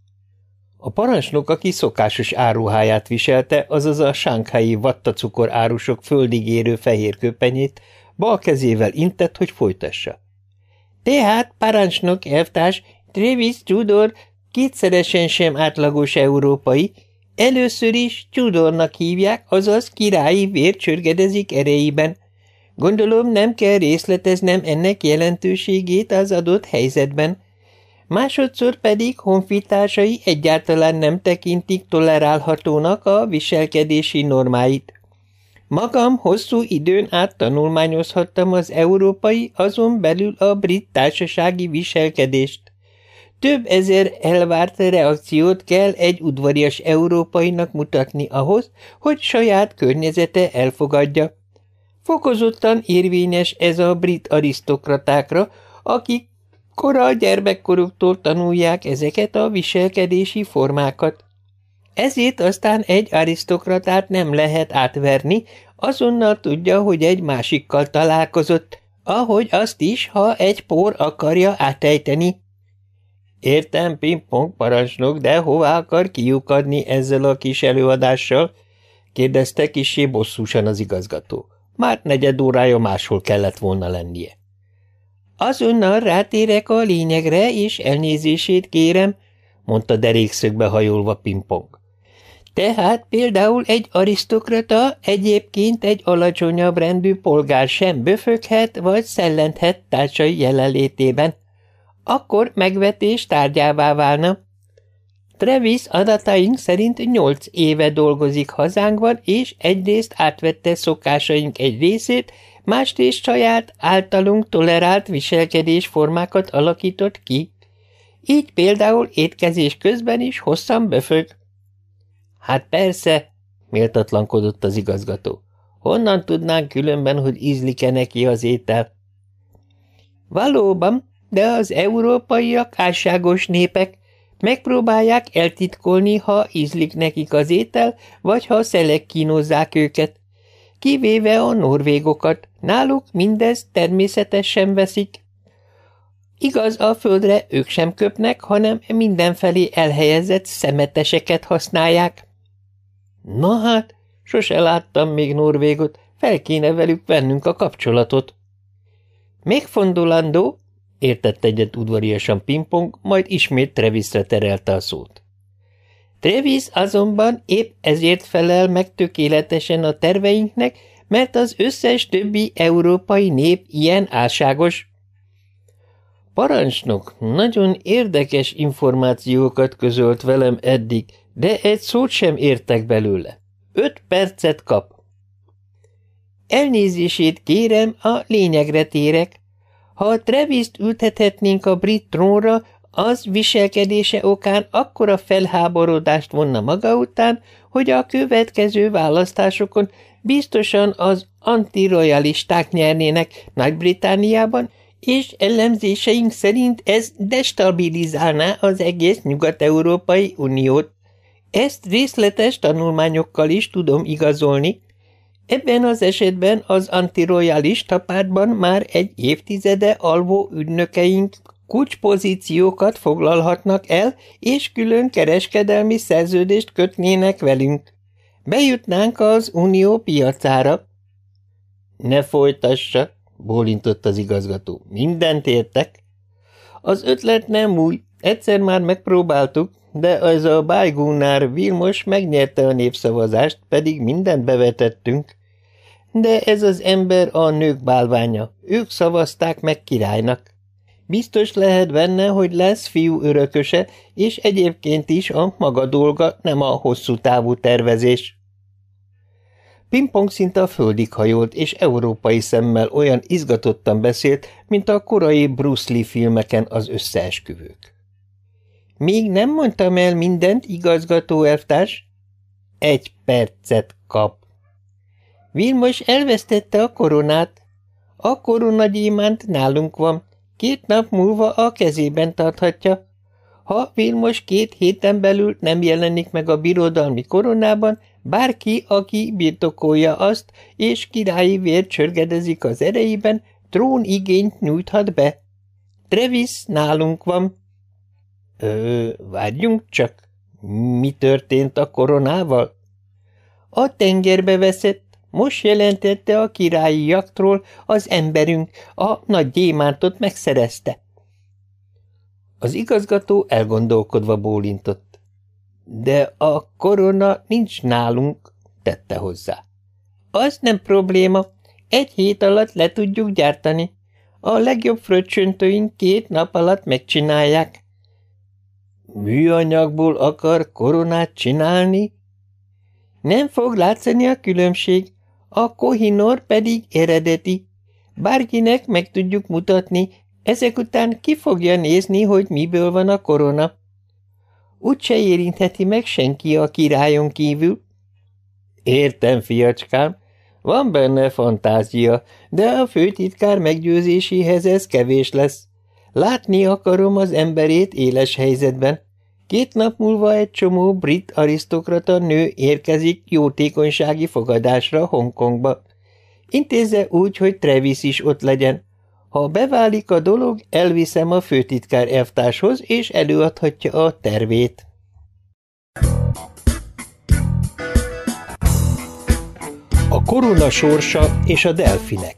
A parancsnok, aki szokásos áruháját viselte, azaz a sánghái vattacukor árusok földig érő fehér köpenyét, bal kezével intett, hogy folytassa. Tehát, parancsnok elvtárs, Travis Tudor 2-szeresen sem átlagos európai, először is Tudornak hívják, azaz királyi vér csörgedezik erejében. Gondolom nem kell részleteznem ennek jelentőségét az adott helyzetben. Másodszor pedig honfitársai egyáltalán nem tekintik tolerálhatónak a viselkedési normáit. Magam hosszú időn át tanulmányozhattam az európai, azon belül a brit társasági viselkedést. Több ezer elvárt reakciót kell egy udvarias európainak mutatni ahhoz, hogy saját környezete elfogadja. Fokozottan érvényes ez a brit arisztokratákra, akik kora gyermekkoruktól tanulják ezeket a viselkedési formákat. Ezért aztán egy arisztokratát nem lehet átverni, azonnal tudja, hogy egy másikkal találkozott, ahogy azt is, ha egy por akarja átejteni. Értem, pingpong parancsnok, de hová akar kiukadni ezzel a kis előadással? Kérdezte kissé bosszúsan az igazgató. Már 4 órája máshol kellett volna lennie. Azonnal rátérek a lényegre, és elnézését kérem, mondta derékszögbe hajolva pingpong. Tehát például egy arisztokrata egyébként egy alacsonyabb rendű polgár sem böföghet vagy szellenthet társai jelenlétében. Akkor megvetés tárgyává válna. Travis adataink szerint 8 éve dolgozik hazánkban, és egyrészt átvette szokásaink egy részét, másrészt saját általunk tolerált viselkedésformákat alakított ki. Így például étkezés közben is hosszan böfög. Hát persze, méltatlankodott az igazgató. Honnan tudnánk különben, hogy ízlik-e neki az étel? Valóban, de az európaiak álságos népek, megpróbálják eltitkolni, ha ízlik nekik az étel, vagy ha szelek kínozzák őket. Kivéve a norvégokat, náluk mindez természetesen veszik. Igaz, a földre ők sem köpnek, hanem mindenfelé elhelyezett szemeteseket használják. Na hát, sose láttam még norvégot, fel kéne velük vennünk a kapcsolatot. Megfondolandó, értett egyet udvariasan pingpong, majd ismét Travisre terelte a szót. Travis azonban épp ezért felel meg tökéletesen a terveinknek, mert az összes többi európai nép ilyen álságos. Parancsnok nagyon érdekes információkat közölt velem eddig, de egy szót sem értek belőle. 5 percet kap. Elnézését kérem, a lényegre térek. Ha a Travist ültethetnénk a brit trónra, az viselkedése okán akkora felháborodást vonna maga után, hogy a következő választásokon biztosan az antirojalisták nyernének Nagy-Britanniában, és elemzéseink szerint ez destabilizálná az egész Nyugat-Európai Uniót. Ezt részletes tanulmányokkal is tudom igazolni. Ebben az esetben az antirojalista pártban már egy évtizede alvó ügynökeink kulcspozíciókat foglalhatnak el, és külön kereskedelmi szerződést kötnének velünk. Bejutnánk az unió piacára. Ne folytassa, bólintott az igazgató. Mindent értek. Az ötlet nem új, egyszer már megpróbáltuk, de ez a Bajgúnár Vilmos megnyerte a népszavazást, pedig mindent bevetettünk. De ez az ember a nők bálványa, ők szavazták meg királynak. Biztos lehet benne, hogy lesz fiú örököse, és egyébként is a maga dolga, nem a hosszú távú tervezés. Pingpong szinte a földig hajolt, és európai szemmel olyan izgatottan beszélt, mint a korai Bruce Lee filmeken az összeesküvők. Még nem mondtam el mindent, igazgató elvtárs? 1 percet kap. Vilmos elvesztette a koronát. A koronagyémánt nálunk van. 2 nap múlva a kezében tarthatja. Ha Vilmos 2 héten belül nem jelenik meg a birodalmi koronában, bárki, aki birtokolja azt, és királyi vér csörgedezik az ereiben, trónigényt nyújthat be. Travis nálunk van. Várjunk csak. Mi történt a koronával? A tengerbe veszett. Most jelentette a királyi jachtról az emberünk, a nagy gyémántot megszerezte. Az igazgató elgondolkodva bólintott. De a korona nincs nálunk, tette hozzá. Az nem probléma, 1 hét alatt le tudjuk gyártani. A legjobb fröccsöntőink 2 nap alatt megcsinálják. Műanyagból akar koronát csinálni? Nem fog látszani a különbség, a Kohinoor pedig eredeti. Bárkinek meg tudjuk mutatni, ezek után ki fogja nézni, hogy miből van a korona. Úgyse érintheti meg senki a királyon kívül. Értem, fiacskám, van benne fantázia, de a főtitkár meggyőzéséhez ez kevés lesz. Látni akarom az emberét éles helyzetben. 2 nap múlva egy csomó brit arisztokrata nő érkezik jótékonysági fogadásra Hongkongba. Intézze úgy, hogy Travis is ott legyen. Ha beválik a dolog, elviszem a főtitkár elvtárshoz, és előadhatja a tervét. A korona sorsa és a delfinek.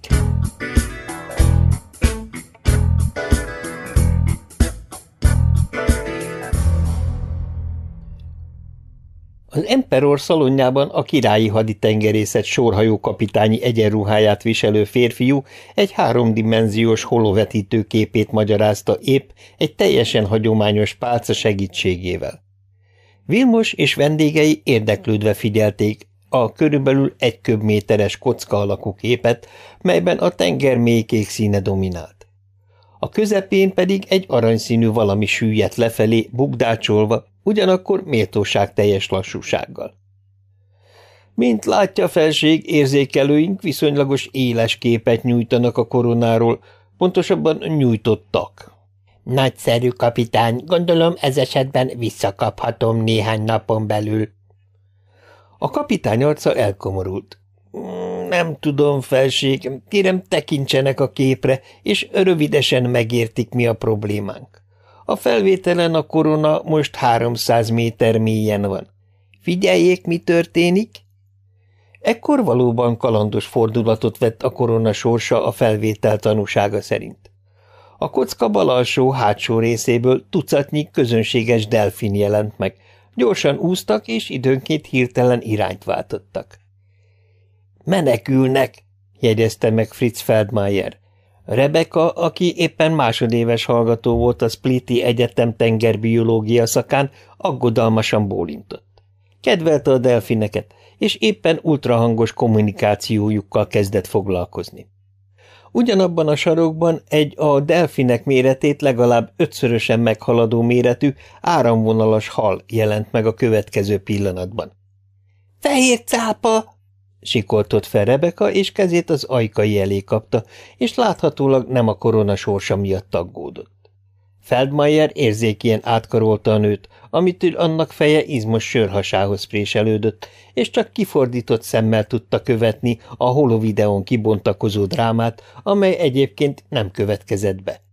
Az Emperor szalonjában a királyi haditengerészet sorhajó kapitányi egyenruháját viselő férfiú egy 3-dimenziós holovetítő képét magyarázta épp egy teljesen hagyományos pálca segítségével. Vilmos és vendégei érdeklődve figyelték a körülbelül 1 köbméteres kocka alakú képet, melyben a tenger mélykék színe dominált. A közepén pedig egy aranyszínű valami süllyedt lefelé, bukdácsolva, ugyanakkor méltóságteljes lassúsággal. Mint látja, felség, érzékelőink viszonylagos éles képet nyújtanak a koronáról, pontosabban nyújtottak. Nagyszerű, kapitány, gondolom ez esetben visszakaphatom néhány napon belül. A kapitány arca elkomorult. Nem tudom, felség, kérem tekintsenek a képre, és rövidesen megértik, mi a problémánk. A felvételen a korona most 300 méter mélyen van. Figyeljék, mi történik? Ekkor valóban kalandos fordulatot vett a korona sorsa a felvétel tanúsága szerint. A kocka bal alsó hátsó részéből tucatnyi közönséges delfin jelent meg, Gyorsan úsztak, és időnként hirtelen irányt váltottak. Menekülnek, jegyezte meg Fritz Feldmayer. Rebecca, aki éppen másodéves hallgató volt a Spliti Egyetem tengerbiológia szakán, aggodalmasan bólintott. Kedvelte a delfineket, és éppen ultrahangos kommunikációjukkal kezdett foglalkozni. Ugyanabban a sarokban egy a delfinek méretét legalább 5-szörösen meghaladó méretű, áramvonalas hal jelent meg a következő pillanatban. – Fehér cápa! Sikoltott fel Rebecca, és kezét az ajkai elé kapta, és láthatólag nem a korona sorsa miatt aggódott. Feldmayer érzékien átkarolta a nőt, amitől annak feje izmos sörhasához préselődött, és csak kifordított szemmel tudta követni a holovideón kibontakozó drámát, amely egyébként nem következett be.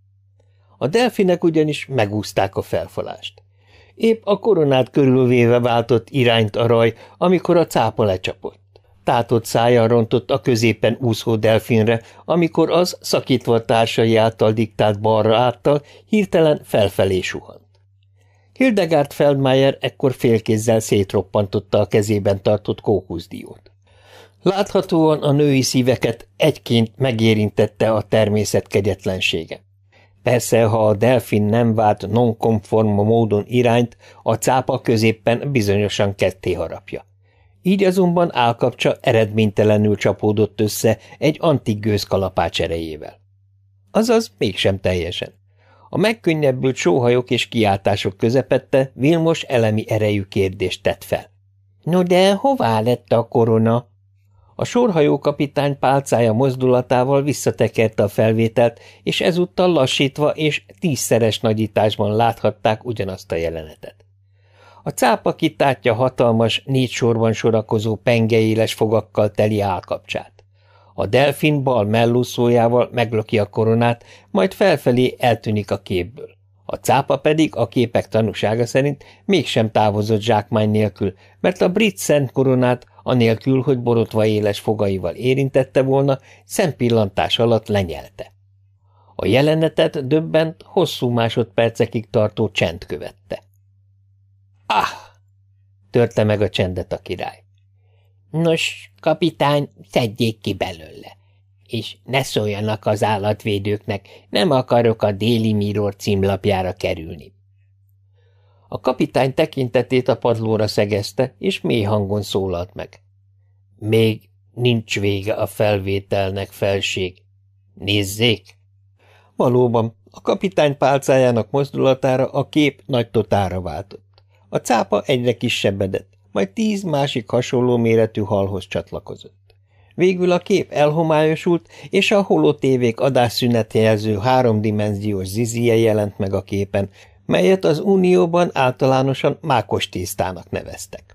A delfinek ugyanis megúszták a felfalást. Épp a koronát körülvéve váltott irányt a raj, amikor a cápa lecsapott. Tátott szájjal rontott a középen úszó delfinre, amikor az, szakítva a társai által diktált balra áttal, hirtelen felfelé suhant. Hildegard Feldmayer ekkor félkézzel szétroppantotta a kezében tartott kókuszdiót. Láthatóan a női szíveket egyként megérintette a természet kegyetlensége. Persze, ha a delfin nem vált nonkonforma módon irányt, a cápa középpen bizonyosan ketté harapja. Így azonban állkapcsa eredménytelenül csapódott össze egy antik gőzkalapács erejével. Azaz mégsem teljesen. A megkönnyebbült sóhajok és kiáltások közepette Vilmos elemi erejű kérdést tett fel. – No de hová lett a korona? A sorhajókapitány pálcája mozdulatával visszatekerte a felvételt, és ezúttal lassítva és 10-szeres nagyításban láthatták ugyanazt a jelenetet. A cápa kitátja hatalmas, 4 sorban sorakozó pengeéles fogakkal teli állkapcsát. A delfin bal mellúszójával meglöki a koronát, majd felfelé eltűnik a képből. A cápa pedig a képek tanúsága szerint mégsem távozott zsákmány nélkül, mert a brit szent koronát, anélkül, hogy borotva éles fogaival érintette volna, szempillantás alatt lenyelte. A jelenetet döbbent, hosszú másodpercekig tartó csend követte. – Ah! – törte meg a csendet a király. – Nos, kapitány, szedjék ki belőle, és ne szóljanak az állatvédőknek, nem akarok a Déli Mirror címlapjára kerülni. A kapitány tekintetét a padlóra szegezte, és mély hangon szólalt meg. – Még nincs vége a felvételnek, felség. Nézzék! Valóban, a kapitány pálcájának mozdulatára a kép nagy totára váltott. A cápa egyre kisebbedett, majd 10 másik hasonló méretű halhoz csatlakozott. Végül a kép elhomályosult, és a holotévék adásszünetjelző 3-dimenziós zizije jelent meg a képen, melyet az Unióban általánosan mákos tésztának neveztek.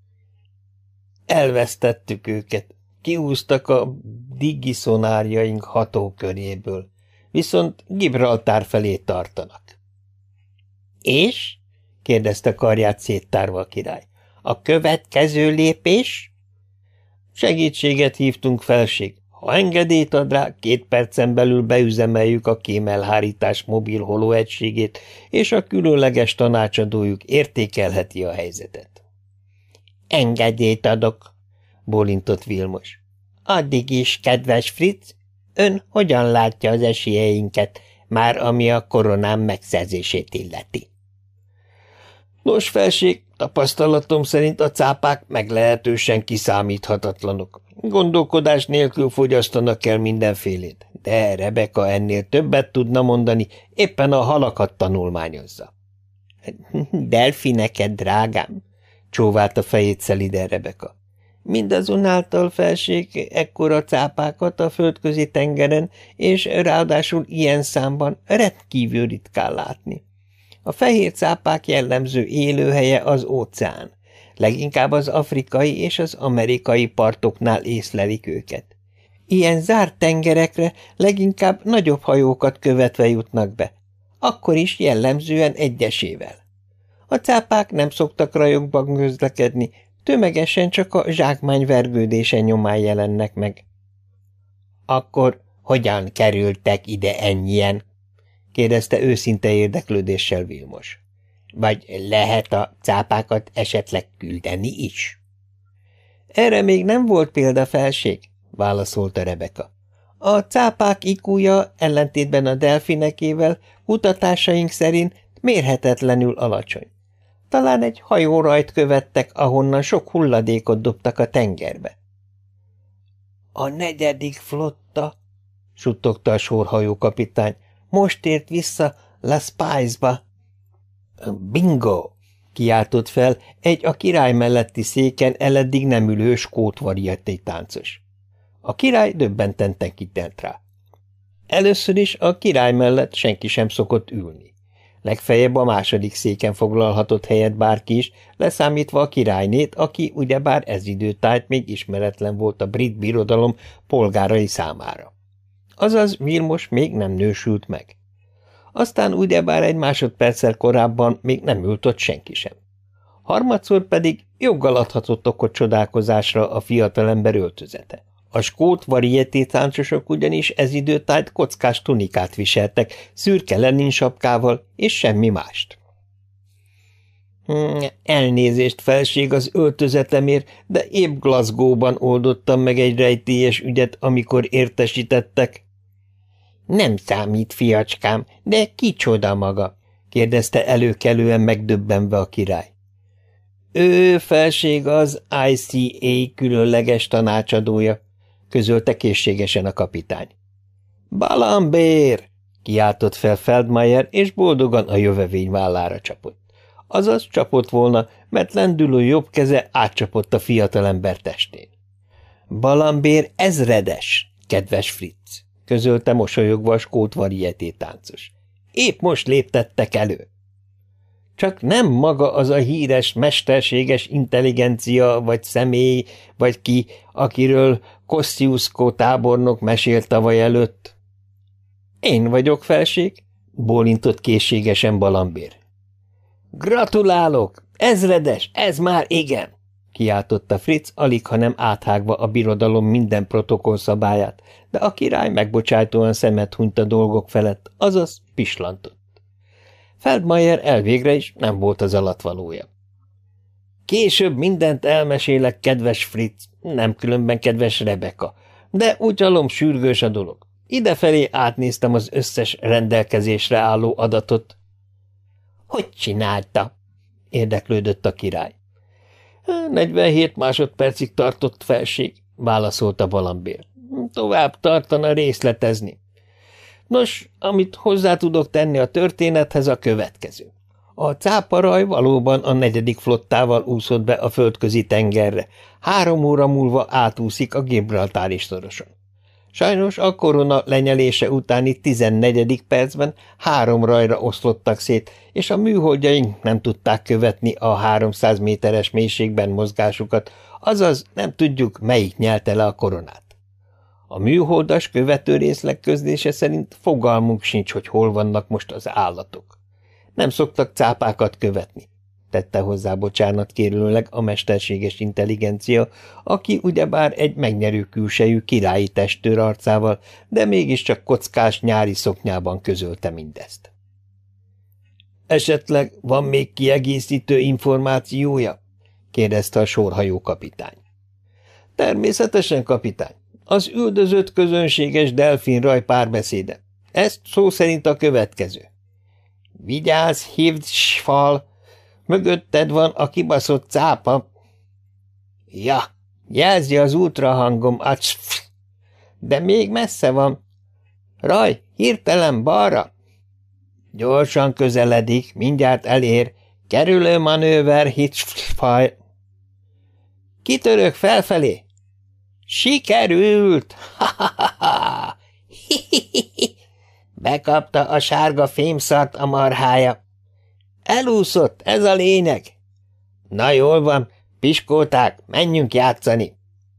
Elvesztettük őket, kiúztak a digiszonárjaink hatóköréből, viszont Gibraltár felé tartanak. És? kérdezte karját széttárva a király. A következő lépés? Segítséget hívtunk, felség. Ha engedélyt ad rá, 2 percen belül beüzemeljük a kémelhárítás mobil holóegységét, és a különleges tanácsadójuk értékelheti a helyzetet. Engedélyt adok, bólintott Vilmos. Addig is, kedves Fritz, ön hogyan látja az esélyeinket, már ami a koronám megszerzését illeti? Nos, felség, tapasztalatom szerint a cápák meglehetősen kiszámíthatatlanok. Gondolkodás nélkül fogyasztanak el mindenfélét, de Rebecca ennél többet tudna mondani, éppen a halakat tanulmányozza. Delfineked, drágám, csóválta fejét szeliden Rebecca. Mindazonáltal, felség, ekkora cápákat a földközi tengeren, és ráadásul ilyen számban rendkívül ritkán látni. A fehér cápák jellemző élőhelye az óceán, leginkább az afrikai és az amerikai partoknál észlelik őket. Ilyen zárt tengerekre leginkább nagyobb hajókat követve jutnak be, akkor is jellemzően egyesével. A cápák nem szoktak rajokban közlekedni, tömegesen csak a zsákmány vergődése nyomán jelennek meg. Akkor hogyan kerültek ide ennyien? Kérdezte őszinte érdeklődéssel Vilmos. Vagy lehet a cápákat esetleg küldeni is? Erre még nem volt példa, felség, válaszolta Rebecca. A cápák IQ-ja ellentétben a delfinekével kutatásaink szerint mérhetetlenül alacsony. Talán egy hajórajt követtek, ahonnan sok hulladékot dobtak a tengerbe. A 4. flotta, suttogta a sorhajókapitány, most ért vissza La Spice-ba. Bingo! Kiáltott fel egy a király melletti széken eleddig nem ülő skót varieté táncos. A király döbbententen kitelt rá. Először is a király mellett senki sem szokott ülni. Legfeljebb a második széken foglalhatott helyet bárki is, leszámítva a királynét, aki ugyebár ez időtájt még ismeretlen volt a brit birodalom polgárai számára. Azaz Vilmos még nem nősült meg. Aztán ugyebár egy másodperccel korábban még nem ült ott senki sem. Harmadszor pedig joggal adhatott okot csodálkozásra a fiatalember öltözete. A skót varieté táncosok ugyanis ez időtájt kockás tunikát viseltek, szürke Lenin sapkával, és semmi mást. Elnézést, felség, az öltözetemért, de épp Glasgow-ban oldottam meg egy rejtélyes ügyet, amikor értesítettek. Nem számít, fiacskám, de kicsoda maga? kérdezte előkelően megdöbbenve a király. Ő, felség, az ICA különleges tanácsadója, közölte készségesen a kapitány. Balambér! Kiáltott fel Feldmayer, és boldogan a jövevény vállára csapott. Azaz csapott volna, mert lendülő jobb keze átcsapott a fiatalember testén. Balambér ezredes, kedves Fritz, közölte mosolyogva a skót varieté táncos. Épp most léptettek elő. Csak nem maga az a híres, mesterséges intelligencia, vagy személy, vagy ki, akiről Kosciuszko tábornok mesélt tavaly előtt. Én vagyok, felség, bólintott készségesen Balambér. Gratulálok! Ezredes, ez már igen! Kiáltotta Fritz, aligha nem áthágva a birodalom minden protokollszabályát, de a király megbocsájtóan szemet hunyt a dolgok felett, azaz pislantott. Feldmayer elvégre is nem volt az alatvalója. Később mindent elmesélek, kedves Fritz, nem különben kedves Rebecca, de úgy hallom sürgős a dolog. Idefelé átnéztem az összes rendelkezésre álló adatot. Hogy csinálta? Érdeklődött a király. 47 másodpercig tartott, felség, válaszolta Balambér. Tovább tartana részletezni. Nos, amit hozzá tudok tenni a történethez, a következő. A cáparaj valóban a 4. flottával úszott be a földközi tengerre, 3 óra múlva átúszik a Gibraltári szoroson. Sajnos a korona lenyelése utáni 14. percben 3 rajra oszlottak szét, és a műholdjaink nem tudták követni a 300 méteres mélységben mozgásukat, azaz nem tudjuk, melyik nyelte le a koronát. A műholdas követőrészleg közlése szerint fogalmunk sincs, hogy hol vannak most az állatok. Nem szoktak cápákat követni, tette hozzá bocsánatkérőleg a mesterséges intelligencia, aki ugyebár egy megnyerő külsejű királyi testőr arcával, de mégiscsak kockás nyári szoknyában közölte mindezt. Esetleg van még kiegészítő információja? kérdezte a sorhajó kapitány. Természetesen, kapitány. Az üldözött közönséges delfinraj párbeszéde. Ez szó szerint a következő. Vigyázz, hívd, fal! Mögötted van a kibaszott cápa. Ja, jelzi az ultrahangom, de még messze van. Raj, hirtelen balra! Gyorsan közeledik, mindjárt elér. Kerülő manőver, hitchfaj. Kitörök felfelé. Sikerült! Ha-ha-ha-ha! Hi-hi-hi-hi! Bekapta a sárga fémszart a marhája. Elúszott, ez a lényeg. Na jól van, piskóták, menjünk játszani.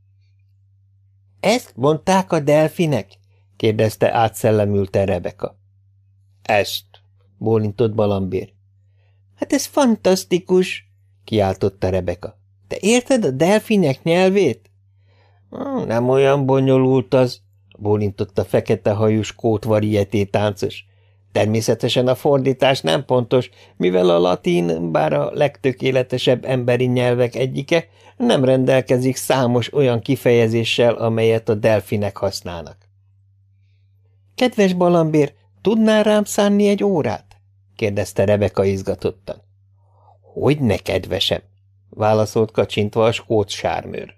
Ezt mondták a delfinek? kérdezte átszellemülten Rebecca. Ezt, bólintott Balambér. Hát ez fantasztikus, kiáltotta Rebecca. Te érted a delfinek nyelvét? Nem olyan bonyolult az, bólintott a fekete hajú skót varieté táncos. Természetesen a fordítás nem pontos, mivel a latin, bár a legtökéletesebb emberi nyelvek egyike, nem rendelkezik számos olyan kifejezéssel, amelyet a delfinek használnak. – Kedves Balambér, tudnál rám szánni egy órát? – kérdezte Rebeka izgatottan. – Hogyne, kedvesem! – válaszolt kacsintva a skót sármőr.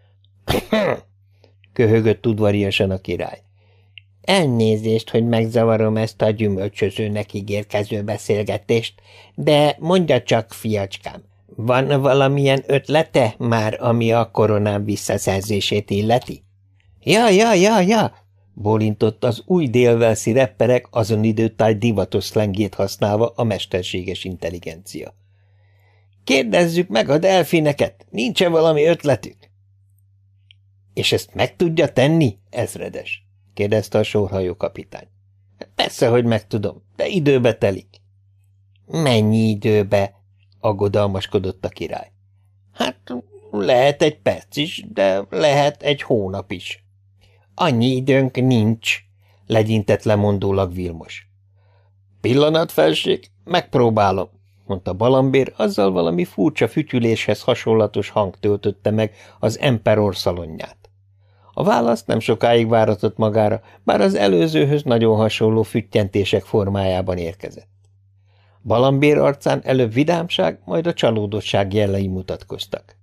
– köhögött udvariasan a király. – Elnézést, hogy megzavarom ezt a gyümölcsözőnek ígérkező beszélgetést, de mondja csak, fiacskám, van valamilyen ötlete már, ami a koronám visszaszerzését illeti? Ja, bólintott az új délvelszi repperek azon időtáj divatos szlengét használva a mesterséges intelligencia. Kérdezzük meg a delfineket, nincs-e valami ötletük? És ezt meg tudja tenni, ezredes? Kérdezte a sórhajó kapitány. Persze, hogy megtudom, de időbe telik. Mennyi időbe? Aggodalmaskodott a király. Hát lehet egy perc is, de lehet egy hónap is. Annyi időnk nincs, legyintett lemondólag Vilmos. Pillanat, felség, megpróbálom, mondta Balambér, azzal valami furcsa fütyüléshez hasonlatos hang töltötte meg az Emperor szalonját. A válasz nem sokáig váratott magára, bár az előzőhöz nagyon hasonló füttyentések formájában érkezett. Balambér arcán előbb vidámság, majd a csalódottság jelei mutatkoztak.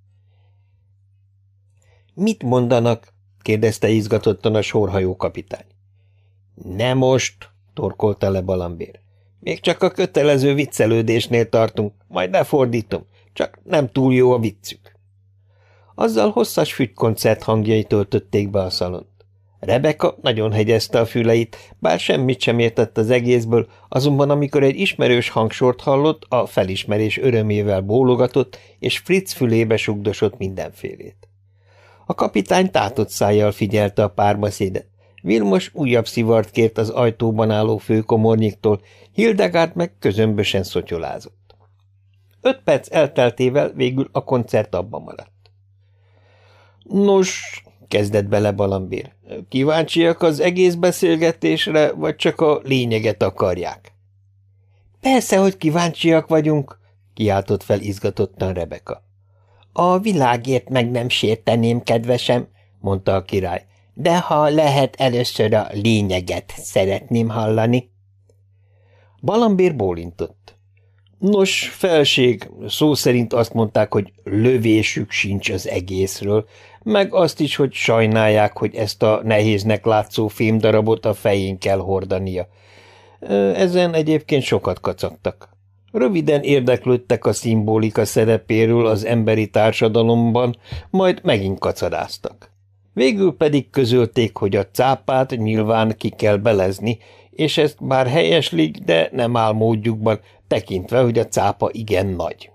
– Mit mondanak? – kérdezte izgatottan a sórhajó kapitány. – Ne most! – torkolta le Balambér. – Még csak a kötelező viccelődésnél tartunk, majd lefordítom, csak nem túl jó a viccük. Azzal hosszas fügykoncert hangjai töltötték be a szalont. Rebeka nagyon hegyezte a füleit, bár semmit sem értett az egészből, azonban amikor egy ismerős hangsort hallott, a felismerés örömével bólogatott, és Fritz fülébe sugdosott mindenfélét. A kapitány tátott szájjal figyelte a párbeszédet. Vilmos újabb szivart kért az ajtóban álló főkomornyiktól, Hildegard meg közömbösen szotyolázott. 5 perc elteltével végül a koncert abba maradt. Nos, kezdett bele Balambér, kíváncsiak az egész beszélgetésre, vagy csak a lényeget akarják? Persze, hogy kíváncsiak vagyunk, kiáltott fel izgatottan Rebeka. A világért meg nem sérteném, kedvesem, mondta a király, de ha lehet, először a lényeget szeretném hallani. Balambér bólintott. Nos, felség, szó szerint azt mondták, hogy lövésük sincs az egészről, meg azt is, hogy sajnálják, hogy ezt a nehéznek látszó fémdarabot a fején kell hordania. Ezen egyébként sokat kacagtak. Röviden érdeklődtek a szimbolika szerepéről az emberi társadalomban, majd megint kacadáztak. Végül pedig közölték, hogy a cápát nyilván ki kell belezni, és ezt bár helyeslik, de nem áll módjukban, tekintve, hogy a cápa igen nagy.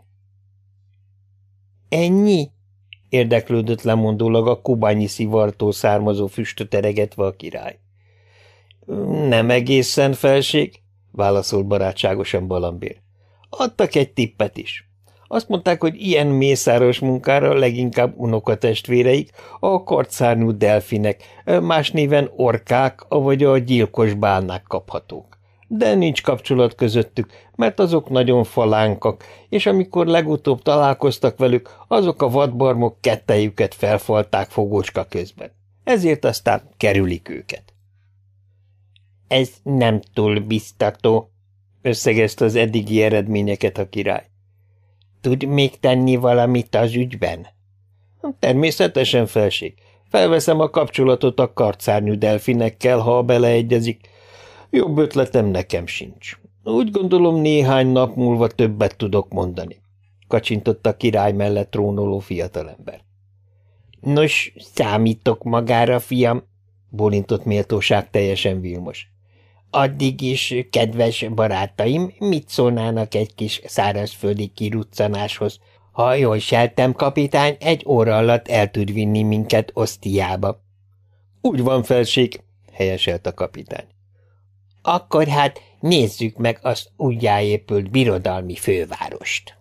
Ennyi? Érdeklődött lemondólag a kubányi szivartól származó füstöt eregetve a király. Nem egészen, felség, válaszolt barátságosan Balambér. Adtak egy tippet is. Azt mondták, hogy ilyen mészáros munkára leginkább unokatestvéreik, a kartszárnyú delfinek, más néven orkák, vagy a gyilkos bálnák kaphatók. De nincs kapcsolat közöttük, mert azok nagyon falánkak, és amikor legutóbb találkoztak velük, azok a vadbarmok kettejüket felfalták fogócska közben. Ezért aztán kerülik őket. Ez nem túl biztató, összegezte az eddigi eredményeket a király. Tud még tenni valamit az ügyben? Természetesen, felség. Felveszem a kapcsolatot a kartszárnyú delfinekkel, ha beleegyezik. Jobb ötletem nekem sincs. Úgy gondolom, néhány nap múlva többet tudok mondani, kacsintott a király mellett trónoló fiatalember. Nos, számítok magára, fiam, bólintott méltóság teljesen Vilmos. Addig is, kedves barátaim, mit szólnának egy kis szárazföldi kiruccanáshoz? Ha jól sejtem, kapitány, egy óra alatt el tud vinni minket Osztiába. Úgy van, felség, helyeselt a kapitány. Akkor hát nézzük meg az újjáépült birodalmi fővárost.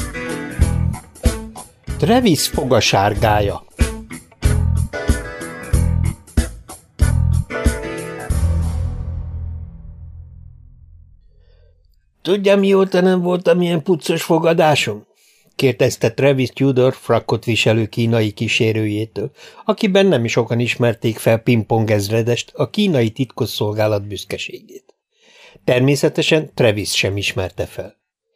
Travis fogasárgája. Tudja, mióta nem voltam ilyen puccos fogadásom? Kérdezte Travis Tudor frakkot viselő kínai kísérőjétől, akiben nem sokan ismerték fel Pingpong ezredest, a kínai titkosszolgálat büszkeségét. Természetesen Travis sem ismerte fel.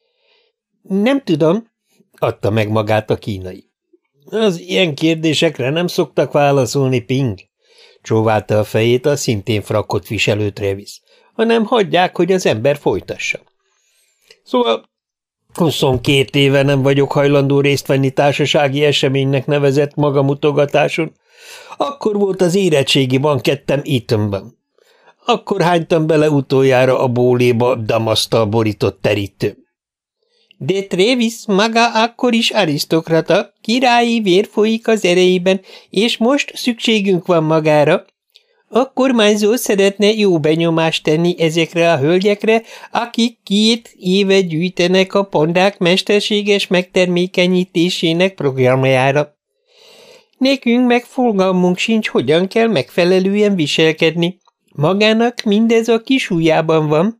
Nem tudom, adta meg magát a kínai. Az ilyen kérdésekre nem szoktak válaszolni, Ping, csóválta a fejét a szintén frakkot viselő Travis, hanem hagyják, hogy az ember folytassa. Szóval 22 éve nem vagyok hajlandó részt venni társasági eseménynek nevezett magamutogatáson. Akkor volt az érettségi bankettem Etonban. Akkor hánytam bele utoljára a bóléba damasztal borított terítő. De Travis maga akkor is arisztokrata, királyi vér folyik az erejében, és most szükségünk van magára. A kormányzó szeretne jó benyomást tenni ezekre a hölgyekre, akik 2 éve gyűjtenek a pandák mesterséges megtermékenyítésének programjára. Nekünk meg fogalmunk sincs, hogyan kell megfelelően viselkedni. Magának mindez a kisujjában van.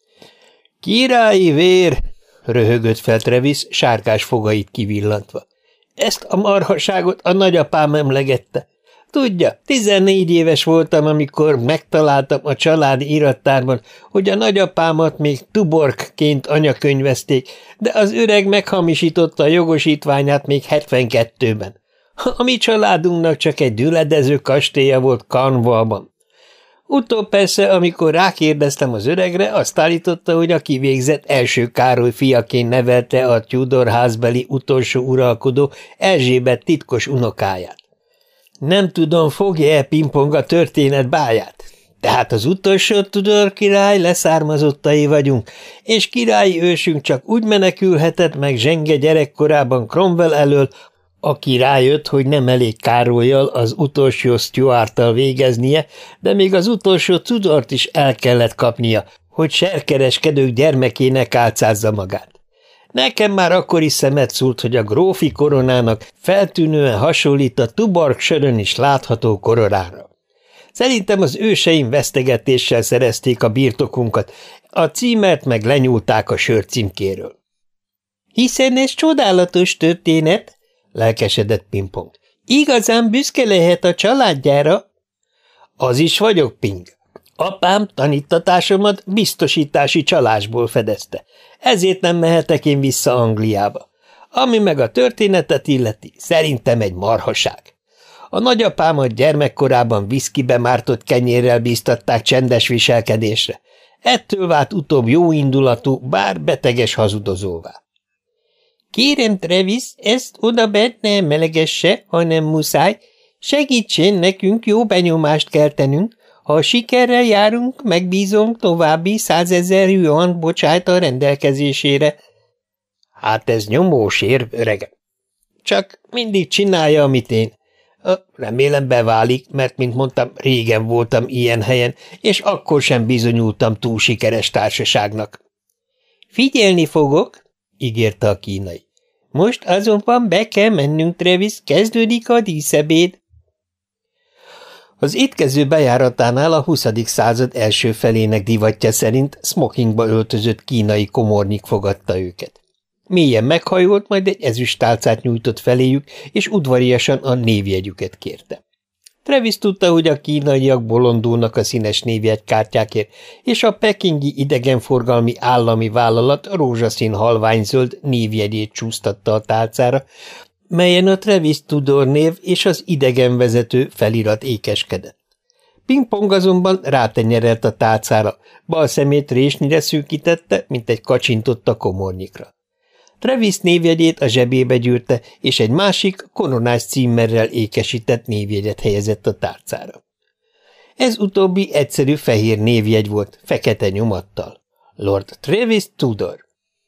Királyi vér! Röhögött fel Travis, sárkás fogait kivillantva. Ezt a marhaságot a nagyapám emlegette. Tudja, 14 éves voltam, amikor megtaláltam a családi irattárban, hogy a nagyapámat még Tuborgként anyakönyvezték, de az öreg meghamisította a jogosítványát még 72-ben. A mi családunknak csak egy düledező kastélya volt Cornwallban. Utóbb persze, amikor rákérdeztem az öregre, azt állította, hogy a kivégzett első Károly fiaként nevelte a Tudor házbeli utolsó uralkodó Erzsébet titkos unokáját. Nem tudom, fogja-e Pingpong a történet báját? Tehát az utolsó Tudor király leszármazottai vagyunk, és királyi ősünk csak úgy menekülhetett meg zsenge gyerekkorában Cromwell elől, aki rájött, hogy nem elég Károllyal az utolsó Stuarttal végeznie, de még az utolsó Tudort is el kellett kapnia, hogy serkereskedők gyermekének álcázza magát. Nekem már akkor is szemet szúrt, hogy a grófi koronának feltűnően hasonlít a Tuborg sörön is látható koronára. Szerintem az őseim vesztegetéssel szerezték a birtokunkat, a címert meg lenyúlták a sör címkéről. Hiszen ez csodálatos történet, lelkesedett Pingpong. Igazán büszke lehet a családjára. Az is vagyok, Ping. Apám tanítatásomat biztosítási csalásból fedezte, ezért nem mehetek én vissza Angliába. Ami meg a történetet illeti, szerintem egy marhaság. A nagyapámat gyermekkorában viszkibe mártott kenyérrel bíztatták csendes viselkedésre. Ettől vált utóbb jóindulatú, bár beteges hazudozóvá. Kérem, Travis, ezt odabent ne emelegesse, hanem muszáj. Segítsen nekünk, jó benyomást keltenünk. Ha sikerrel járunk, megbízom további 100 000 yuan bocsájt a rendelkezésére. Hát ez nyomós érv, öregem. Csak mindig csinálja, amit én. Remélem beválik, mert, mint mondtam, régen voltam ilyen helyen, és akkor sem bizonyultam túl sikeres társaságnak. Figyelni fogok, ígérte a kínai. Most azonban be kell mennünk, Travis, kezdődik a díszebéd. Az étkező bejáratánál a 20. század első felének divatja szerint smokingba öltözött kínai komornyik fogadta őket. Mélyen meghajolt, majd egy ezüsttálcát nyújtott feléjük, és udvariasan a névjegyüket kérte. Travis tudta, hogy a kínaiak bolondulnak a színes névjegykártyákért, és a pekingi idegenforgalmi állami vállalat rózsaszín halványzöld névjegyét csúsztatta a tálcára, melyen a Travis Tudor név és az idegenvezető felirat ékeskedett. Pingpong azonban rátenyerelt a tálcára, bal szemét résnyire szűkítette, mint egy kacsintott komornyikra. Travis névjegyét a zsebébe gyűrte, és egy másik, koronás címmerrel ékesített névjegyet helyezett a tálcára. Ez utóbbi egyszerű fehér névjegy volt, fekete nyomattal. Lord Travis Tudor.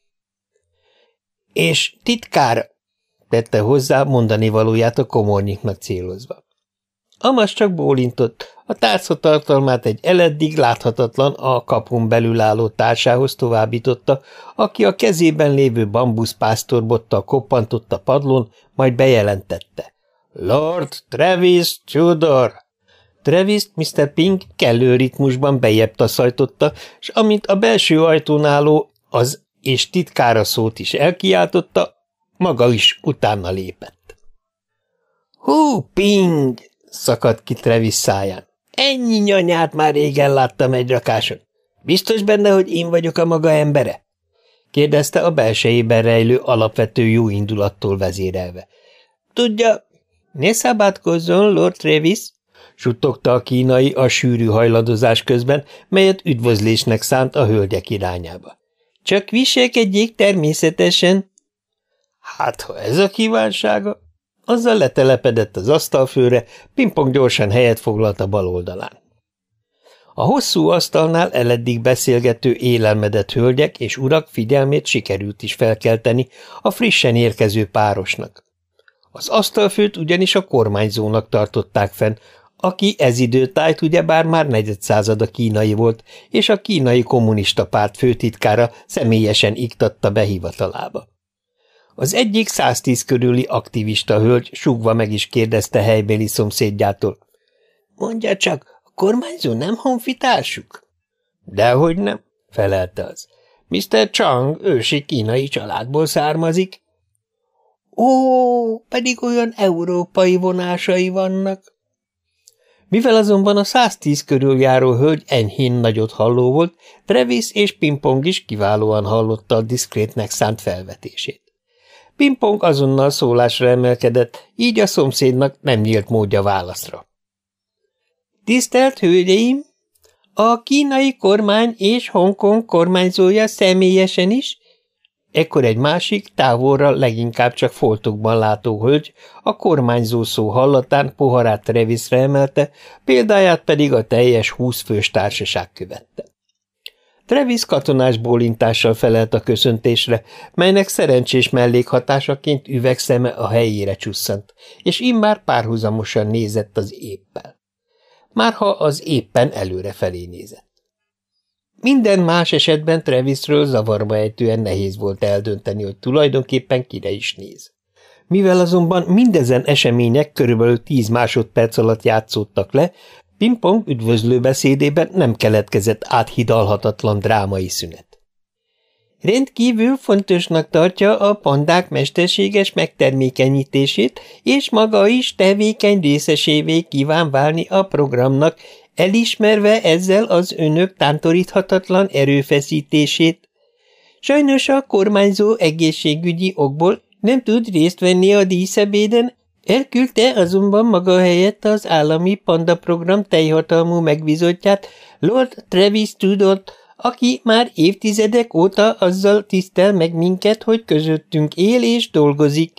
És titkára, tette hozzá mondani valóját a komornyiknak célozva. Amaz csak bólintott, a tárca tartalmát egy eleddig láthatatlan, a kapun belül álló társához továbbította, aki a kezében lévő bambuszpásztorbottal koppantott a padlón, majd bejelentette. Lord Travis Tudor! Travis Mr. Ping kellő ritmusban bejebb taszajtotta, s amint a belső ajtón álló, az és titkára szót is elkiáltotta, maga is utána lépett. Hú, Ping! Szakadt ki Travis száján. Ennyi nyanyát már régen láttam egy rakáson. Biztos benne, hogy én vagyok a maga embere? Kérdezte a belsejében rejlő alapvető jó indulattól vezérelve. Tudja, ne szabadkozzon, Lord Travis, suttogta a kínai a sűrű hajladozás közben, melyet üdvözlésnek szánt a hölgyek irányába. Csak viselkedjék természetesen. Hát, ha ez a kívánsága, azzal letelepedett az asztalfőre, Pingpong gyorsan helyet foglalt a bal oldalán. A hosszú asztalnál eleddig beszélgető élelmedett hölgyek és urak figyelmét sikerült is felkelteni a frissen érkező párosnak. Az asztalfőt ugyanis a kormányzónak tartották fenn, aki ez időtájt ugyebár már negyedszázada kínai volt, és a kínai kommunista párt főtitkára személyesen iktatta be hivatalába. Az egyik 110 körüli aktivista hölgy súgva meg is kérdezte helybéli szomszédjától. Mondja csak, a kormányzó nem honfitársuk? Dehogy nem, felelte az. Mr. Chang ősi kínai családból származik. Ó, pedig olyan európai vonásai vannak. Mivel azonban a 110 körül járó hölgy enyhén nagyot halló volt, Travis és Pingpong is kiválóan hallotta a diszkrétnek szánt felvetését. Pingpong azonnal szólásra emelkedett, így a szomszédnak nem nyílt módja válaszra. Tisztelt hölgyeim! A kínai kormány és Hongkong kormányzója személyesen is, ekkor egy másik, távolra leginkább csak foltokban látó hölgy a kormányzó szó hallatán poharát Travisre emelte, példáját pedig a teljes 20 fős társaság követte. Travis katonás bólintással felelt a köszöntésre, melynek szerencsés mellékhatásaként üvegszeme a helyére csusszant, és immár párhuzamosan nézett az éppel. Márha az éppen előrefelé nézett. Minden más esetben Travisről zavarba ejtően nehéz volt eldönteni, hogy tulajdonképpen kire is néz. Mivel azonban mindezen események körülbelül 10 másodperc alatt játszódtak le, Pingpong üdvözlő beszédében nem keletkezett áthidalhatatlan drámai szünet. Rendkívül fontosnak tartja a pandák mesterséges megtermékenyítését, és maga is tevékeny részesévé kíván válni a programnak, elismerve ezzel az önök tántoríthatatlan erőfeszítését. Sajnos a kormányzó egészségügyi okból nem tud részt venni a díszebéden, elküldte azonban maga helyett az állami panda program teljhatalmú megbízottját, Lord Travis Tudort, aki már évtizedek óta azzal tisztel meg minket, hogy közöttünk él és dolgozik.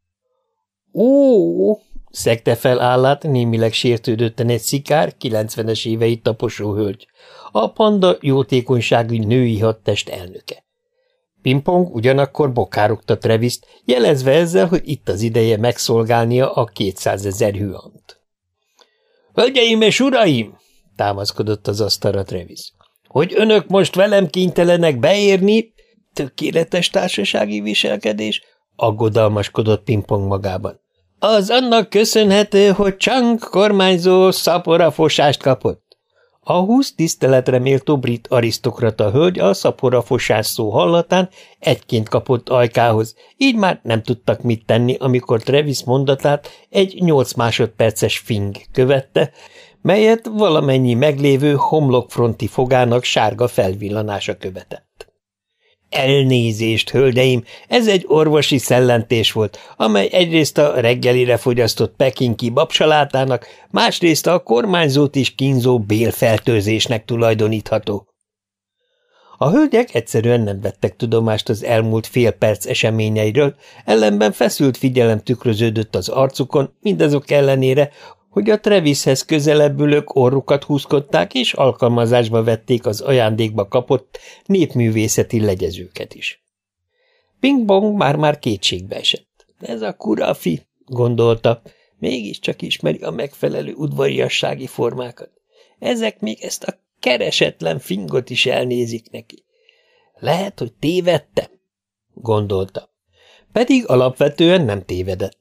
Ó, szegte fel állát némileg sértődötten egy szikár, 90-es éveit taposó hölgy, a panda jótékonyságú női hadtest elnöke. Pingpong ugyanakkor bokárogta Travist, jelezve ezzel, hogy itt az ideje megszolgálnia a 200 000 hüant. – Hölgyeim és uraim! – támaszkodott az asztalra Travis. – Hogy önök most velem kénytelenek beérni? Tökéletes társasági viselkedés? Aggodalmaskodott Pingpong magában. Az annak köszönhető, hogy Chang kormányzó szaporafosást kapott. A 20 tiszteletre méltó brit arisztokrata hölgy a szaporafosás szó hallatán egyként kapott ajkához, így már nem tudtak mit tenni, amikor Travis mondatát egy 8 másodperces fing követte, melyet valamennyi meglévő homlokfronti fogának sárga felvillanása követett. Elnézést, hölgyeim, ez egy orvosi szellentés volt, amely egyrészt a reggelire fogyasztott pekingi babsalátának, másrészt a kormányzót is kínzó bélfertőzésnek tulajdonítható. A hölgyek egyszerűen nem vettek tudomást az elmúlt fél perc eseményeiről, ellenben feszült figyelem tükröződött az arcukon, mindazok ellenére, hogy a Travishez közelebb ülők orrukat húzkodták és alkalmazásba vették az ajándékba kapott népművészeti legyezőket is. Pingpong már kétségbe esett. Ez a kurafi, gondolta, mégiscsak ismeri a megfelelő udvariassági formákat. Ezek még ezt a keresetlen fingot is elnézik neki. Lehet, hogy tévedtem, gondolta. Pedig alapvetően nem tévedett.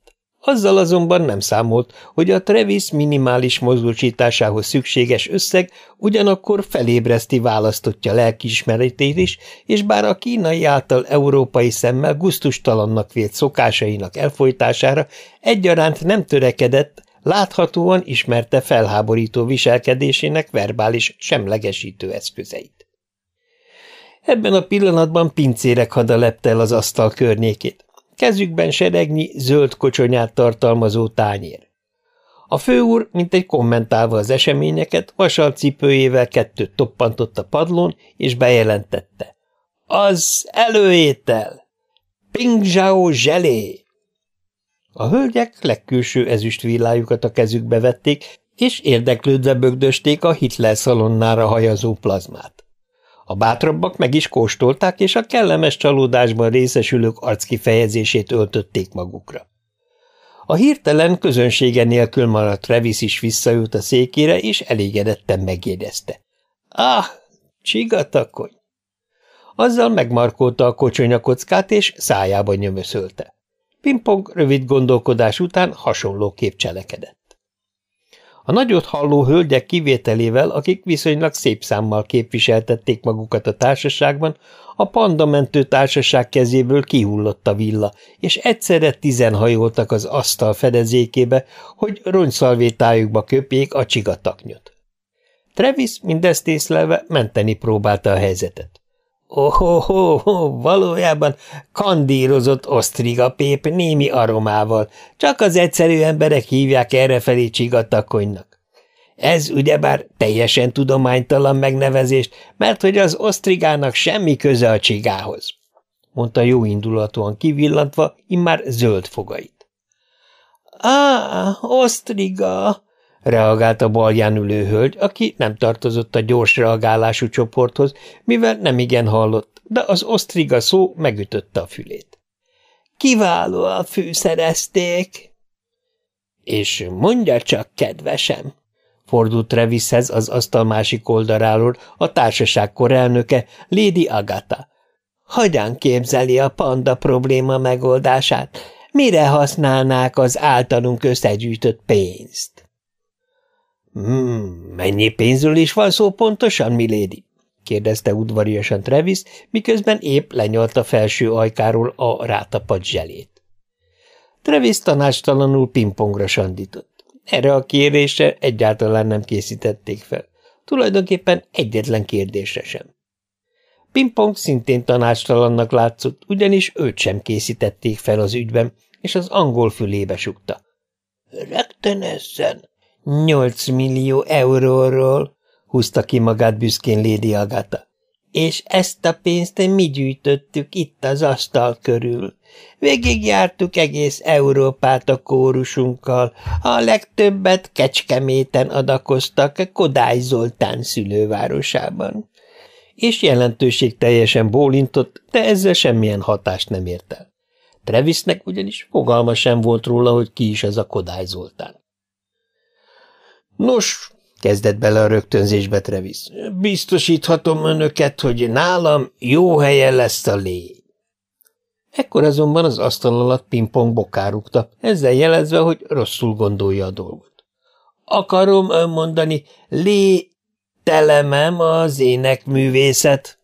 Azzal azonban nem számolt, hogy a Travis minimális mozgósításához szükséges összeg ugyanakkor felébreszti választottja lelkiismeretét is, és bár a kínai által európai szemmel gusztustalannak vélt szokásainak elfojtására egyaránt nem törekedett, láthatóan ismerte felháborító viselkedésének verbális semlegesítő eszközeit. Ebben a pillanatban pincérek hada lepte el az asztal környékét. Kezükben seregnyi, zöld kocsonyát tartalmazó tányér. A főúr, mintegy kommentálva az eseményeket, vasalcipőjével kettőt toppantott a padlón, és bejelentette. Az előétel! Pingzsao zselé! A hölgyek legkülső ezüstvillájukat a kezükbe vették, és érdeklődve bögdösték a Hitler szalonnára hajazó plazmát. A bátrabbak meg is kóstolták, és a kellemes csalódásban részesülők arckifejezését öltötték magukra. A hirtelen közönsége nélkül maradt Travis is visszajött a székére, és elégedetten megjegyezte. Csigatakony! Azzal megmarkolta a kocsonyakockát, és szájába nyömöszölte. Pimpong rövid gondolkodás után hasonlóképp cselekedett. A nagyot halló hölgyek kivételével, akik viszonylag szép számmal képviseltették magukat a társaságban, a pandamentő társaság kezéből kihullott a villa, és egyszerre 10 hajoltak az asztal fedezékébe, hogy rongyszalvétájukba köpjék a csigataknyot. Travis mindezt észlelve menteni próbálta a helyzetet. Valójában kandírozott osztrigapép némi aromával, csak az egyszerű emberek hívják errefelé csigatakonynak. Ez ugyebár teljesen tudománytalan megnevezést, mert hogy az osztrigának semmi köze a csigához, mondta jóindulatúan kivillantva immár zöld fogait. Osztriga, reagált a balján ülő hölgy, aki nem tartozott a gyors reagálású csoporthoz, mivel nemigen hallott, de az osztriga szó megütötte a fülét. Kiválóan fűszerezték. És mondja csak, kedvesem, fordult Travishez az asztal másik oldaláról a társaság korelnöke, Lady Agatha. Hogyan képzeli a panda probléma megoldását? Mire használnák az általunk összegyűjtött pénzt? Mennyi pénzről is van szó pontosan, milady? kérdezte udvariasan Travis, miközben épp lenyalta felső ajkáról a rátapadt zselét. Travis tanácstalanul pingpongra sandított. Erre a kérésre egyáltalán nem készítették fel. Tulajdonképpen egyetlen kérdésre sem. Pingpong szintén tanácstalannak látszott, ugyanis őt sem készítették fel az ügyben, és az angol fülébe sugta. Rögtönözzen! 8 millió euróról, húzta ki magát büszkén Lady Agatha. És ezt a pénzt mi gyűjtöttük itt az asztal körül. Végigjártuk egész Európát a kórusunkkal, a legtöbbet Kecskeméten adakoztak Kodály Zoltán szülővárosában. És jelentőségteljesen bólintott, de ezzel semmilyen hatást nem ért el. Travisnek ugyanis fogalma sem volt róla, hogy ki is az a Kodály Zoltán. Nos, kezdett bele a rögtönzésbe Travis, biztosíthatom önöket, hogy nálam jó helyen lesz a lény. Ekkor azonban az asztal alatt Pingpong bokárugta, ezzel jelezve, hogy rosszul gondolja a dolgot. Akarom mondani, telemem az énekművészet.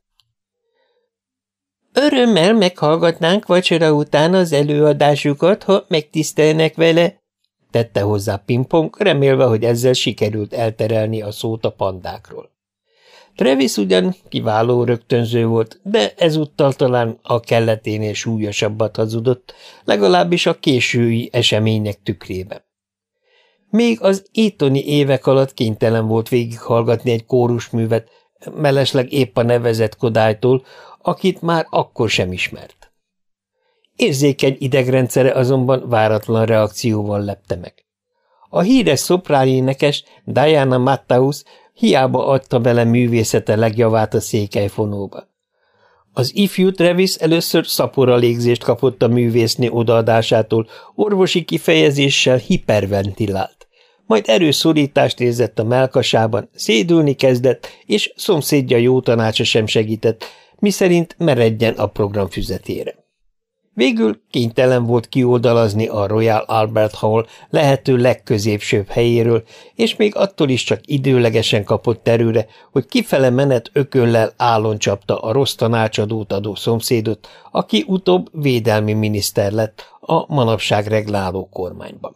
Örömmel meghallgatnánk vacsora után az előadásukat, ha megtisztelnek vele, tette hozzá Pingpong, remélve, hogy ezzel sikerült elterelni a szót a pandákról. Travis ugyan kiváló rögtönző volt, de ezúttal talán a kelleténél súlyosabbat hazudott, legalábbis a késői események tükrében. Még az Etoni évek alatt kénytelen volt végighallgatni egy kórusművet, mellesleg épp a nevezett Kodálytól, akit már akkor sem ismert. Érzékeny idegrendszere azonban váratlan reakcióval lepte meg. A híres szopránénekes Diana Matthaus hiába adta bele művészete legjavát a székelyfonóba. Az ifjú Travis először szapora légzést kapott a művésznő odaadásától, orvosi kifejezéssel hiperventilált. Majd erőszorítást érzett a mellkasában, szédülni kezdett, és szomszédja jó tanácsa sem segített, miszerint meredjen a program füzetére. Végül kénytelen volt kioldalazni a Royal Albert Hall lehető legközépsőbb helyéről, és még attól is csak időlegesen kapott erőre, hogy kifele menet ököllel állon csapta a rossz tanácsadót adó szomszédot, aki utóbb védelmi miniszter lett a manapság regláló kormányban.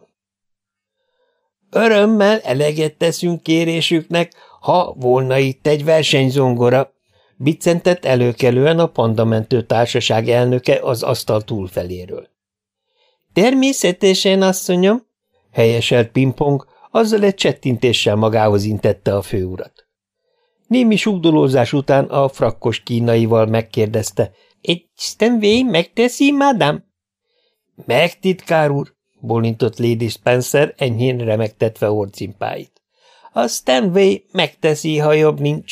Örömmel eleget teszünk kérésüknek, ha volna itt egy versenyzongora, biccentett előkelően a Pandamentő Társaság elnöke az asztal túlfeléről. Természetesen, asszonyom, helyeselt Pimpong, azzal egy csettintéssel magához intette a főurat. Némi súgdolózás után a frakkos kínaival megkérdezte, egy Stanway megteszi, madám? Meg, titkár úr, bólintott Lady Spencer, enyhén remegtetve orcimpáit. A Stanway megteszi, ha jobb nincs.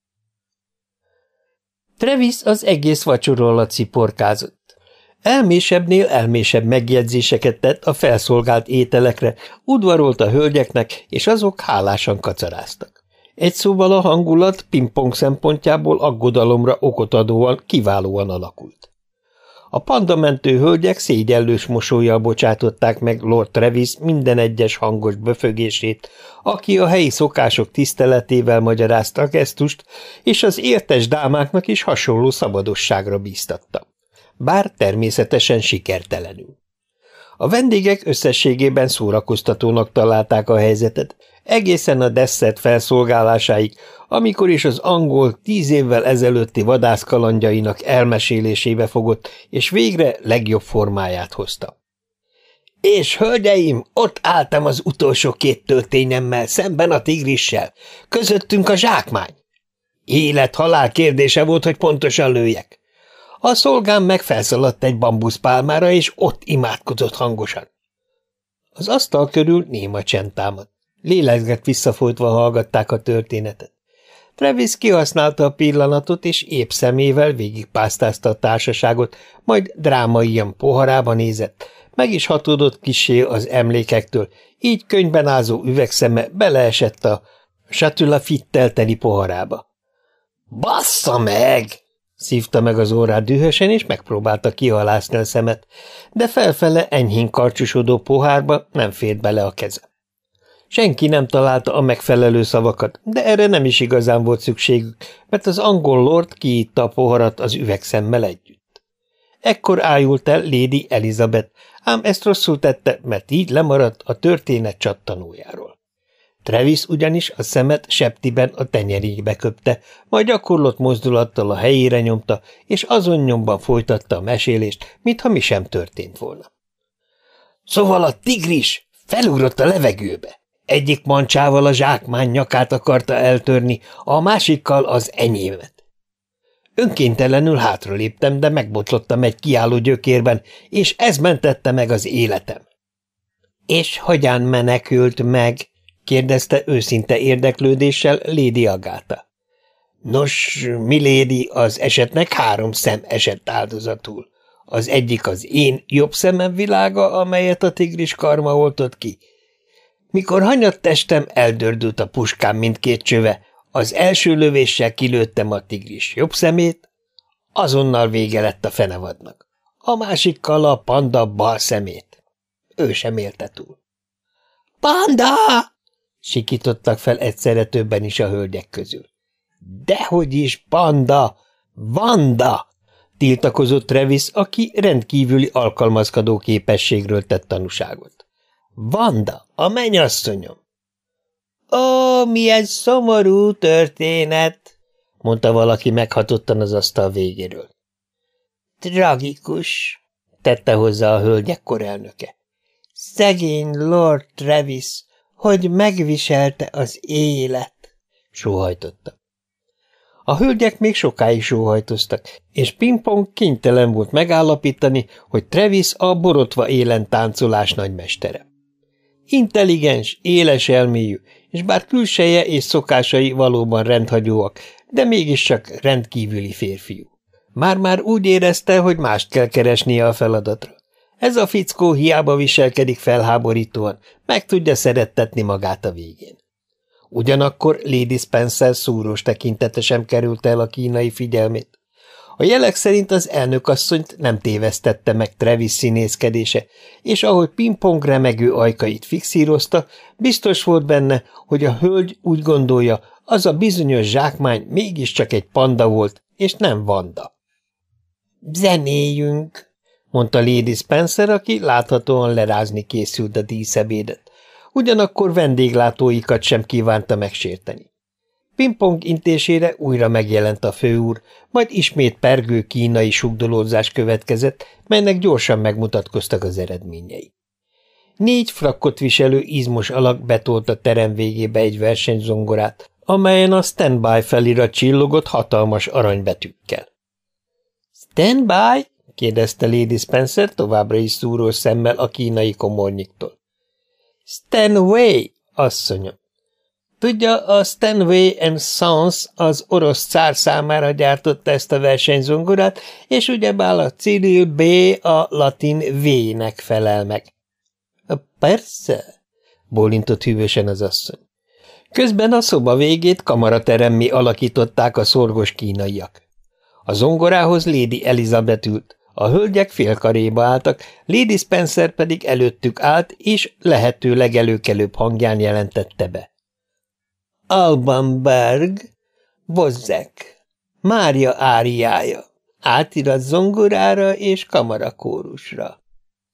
Travis az egész vacsora alatt sziporkázott. Elmésebbnél elmésebb megjegyzéseket tett a felszolgált ételekre, udvarolt a hölgyeknek, és azok hálásan kacaráztak. Egy szóval a hangulat Pimpong szempontjából aggodalomra okot adóan kiválóan alakult. A pandamentő hölgyek szégyellős mosollyal bocsátották meg Lord Travis minden egyes hangos böfögését, aki a helyi szokások tiszteletével magyarázta a gesztust, és az értes dámáknak is hasonló szabadosságra bíztatta. Bár természetesen sikertelenül. A vendégek összességében szórakoztatónak találták a helyzetet, egészen a desszert felszolgálásáig, amikor is az angol 10 évvel ezelőtti vadászkalandjainak elmesélésébe fogott, és végre legjobb formáját hozta. És, hölgyeim, ott álltam az utolsó 2 töltényemmel szemben a tigrissel, közöttünk a zsákmány. Élet-halál kérdése volt, hogy pontosan lőjek. A szolgám meg felszaladt egy bambuszpálmára, és ott imádkozott hangosan. Az asztal körül néma csend támadt. Lélegzett visszafolytva hallgatták a történetet. Travis kihasználta a pillanatot, és épp szemével végigpásztázta a társaságot, majd drámaian poharába nézett, meg is hatódott kissé az emlékektől, így könyvben ázó üvegszeme beleesett a Chatula fittel teli poharába. – Bassza meg! – szívta meg az orrát dühösen, és megpróbálta kihalászni a szemet, de felfele enyhén karcsúsodó pohárba nem fért bele a keze. Senki nem találta a megfelelő szavakat, de erre nem is igazán volt szükségük, mert az angol lord kiitta a poharat az üvegszemmel együtt. Ekkor ájult el Lady Elizabeth, ám ezt rosszul tette, mert így lemaradt a történet csattanójáról. Travis ugyanis a szemet septiben a tenyerébe köpte, majd gyakorlott mozdulattal a helyére nyomta, és azon nyomban folytatta a mesélést, mintha mi sem történt volna. Szóval a tigris felugrott a levegőbe. Egyik mancsával a zsákmány nyakát akarta eltörni, a másikkal az enyémet. Önkéntelenül hátraléptem, de megbotlottam egy kiálló gyökérben, és ez mentette meg az életem. – És hogyan menekült meg? – kérdezte őszinte érdeklődéssel Lady Agatha. – Nos, milady, az esetnek 3 szem esett áldozatul. Az egyik az én jobb szemem világa, amelyet a tigris karma oltott ki. Mikor hanyattestem, eldördült a puskám mindkét csöve, az első lövéssel kilőttem a tigris jobb szemét, azonnal vége lett a fenevadnak. A másikkal a panda bal szemét. Ő sem élte túl. – Panda! – sikítottak fel egyszerre többen is a hölgyek közül. – Dehogy is panda! Vanda! – tiltakozott Travis, aki rendkívüli alkalmazkodó képességről tett tanúságot. Vanda, a mennyasszonyom. Ó, milyen szomorú történet, mondta valaki meghatottan az asztal végéről. Tragikus, tette hozzá a hölgyek korelnöke. Szegény Lord Travis, hogy megviselte az élet, sóhajtotta. A hölgyek még sokáig sóhajtoztak, és Pimpong kénytelen volt megállapítani, hogy Travis a borotva élen táncolás nagymestere. Intelligens, éles elmélyű, és bár külseje és szokásai valóban rendhagyóak, de mégiscsak rendkívüli férfiú. Már-már úgy érezte, hogy mást kell keresnie a feladatra. Ez a fickó hiába viselkedik felháborítóan, meg tudja szerettetni magát a végén. Ugyanakkor Lady Spencer szúrós tekintete sem került el a kínai figyelmét. A jelek szerint az elnökasszonyt nem tévesztette meg Travis színészkedése, és ahogy pingpong remegő ajkait fixírozta, biztos volt benne, hogy a hölgy úgy gondolja, az a bizonyos zsákmány mégiscsak egy panda volt, és nem Vanda. Zenéljünk, mondta Lady Spencer, aki láthatóan lerázni készült a díszebédet. Ugyanakkor vendéglátóikat sem kívánta megsérteni. Pingpong intésére újra megjelent a főúr, majd ismét pergő kínai sugdolózás következett, melynek gyorsan megmutatkoztak az eredményei. 4 frakkot viselő izmos alak betolt a terem végébe egy versenyzongorát, amelyen a standby felirat csillogott hatalmas aranybetűkkel. – Standby? – kérdezte Lady Spencer továbbra is szúrós szemmel a kínai komornyiktól. – Stanway, asszonyom. Tudja, a Stanway & Sons az orosz cár számára gyártotta ezt a versenyzongorát, és ugyebár a Cyril B. a latin V-nek felel meg. Persze, bólintott hűvösen az asszony. Közben a szoba végét kamarateremmé alakították a szorgos kínaiak. A zongorához Lady Elizabeth ült, a hölgyek félkaréba álltak, Lady Spencer pedig előttük állt, és lehető legelőkelőbb hangján jelentette be. Alban Berg, Bozzek, Mária áriája, átirat zongorára és kamarakórusra.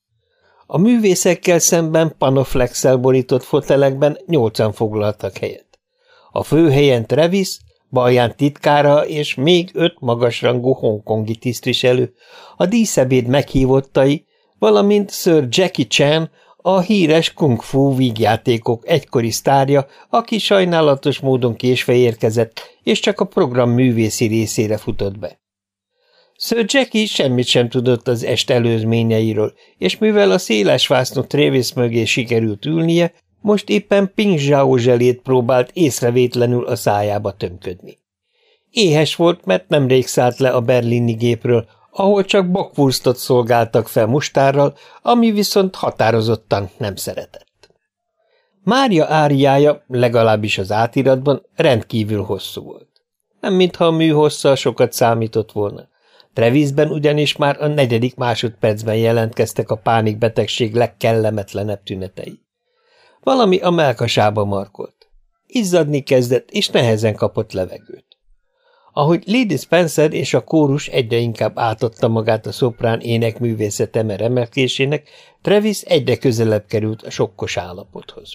A művészekkel szemben panoflexel borított fotelekben 8-an foglaltak helyet. A főhelyen Travis, balján titkára és még 5 magasrangú hongkongi tisztviselő, a díszebéd meghívottai, valamint Sir Jackie Chan, a híres kung fu vígjátékok egykori sztárja, aki sajnálatos módon késve érkezett, és csak a program művészi részére futott be. Sir Jackie semmit sem tudott az est előzményeiről, és mivel a szélesvásznú Travis mögé sikerült ülnie, most éppen Ping Zhao zselét próbált észrevétlenül a szájába tömködni. Éhes volt, mert nemrég szállt le a berlini gépről, ahol csak bockwurstot szolgáltak fel mustárral, ami viszont határozottan nem szeretett. Mária áriája, legalábbis az átiratban, rendkívül hosszú volt. Nem mintha a műhossza sokat számított volna. Travisben ugyanis már a 4. másodpercben jelentkeztek a pánikbetegség legkellemetlenebb tünetei. Valami a mellkasába markolt. Izzadni kezdett, és nehezen kapott levegőt. Ahogy Lady Spencer és a kórus egyre inkább átadta magát a szoprán énekművészete emelkedésének, Travis egyre közelebb került a sokkos állapothoz.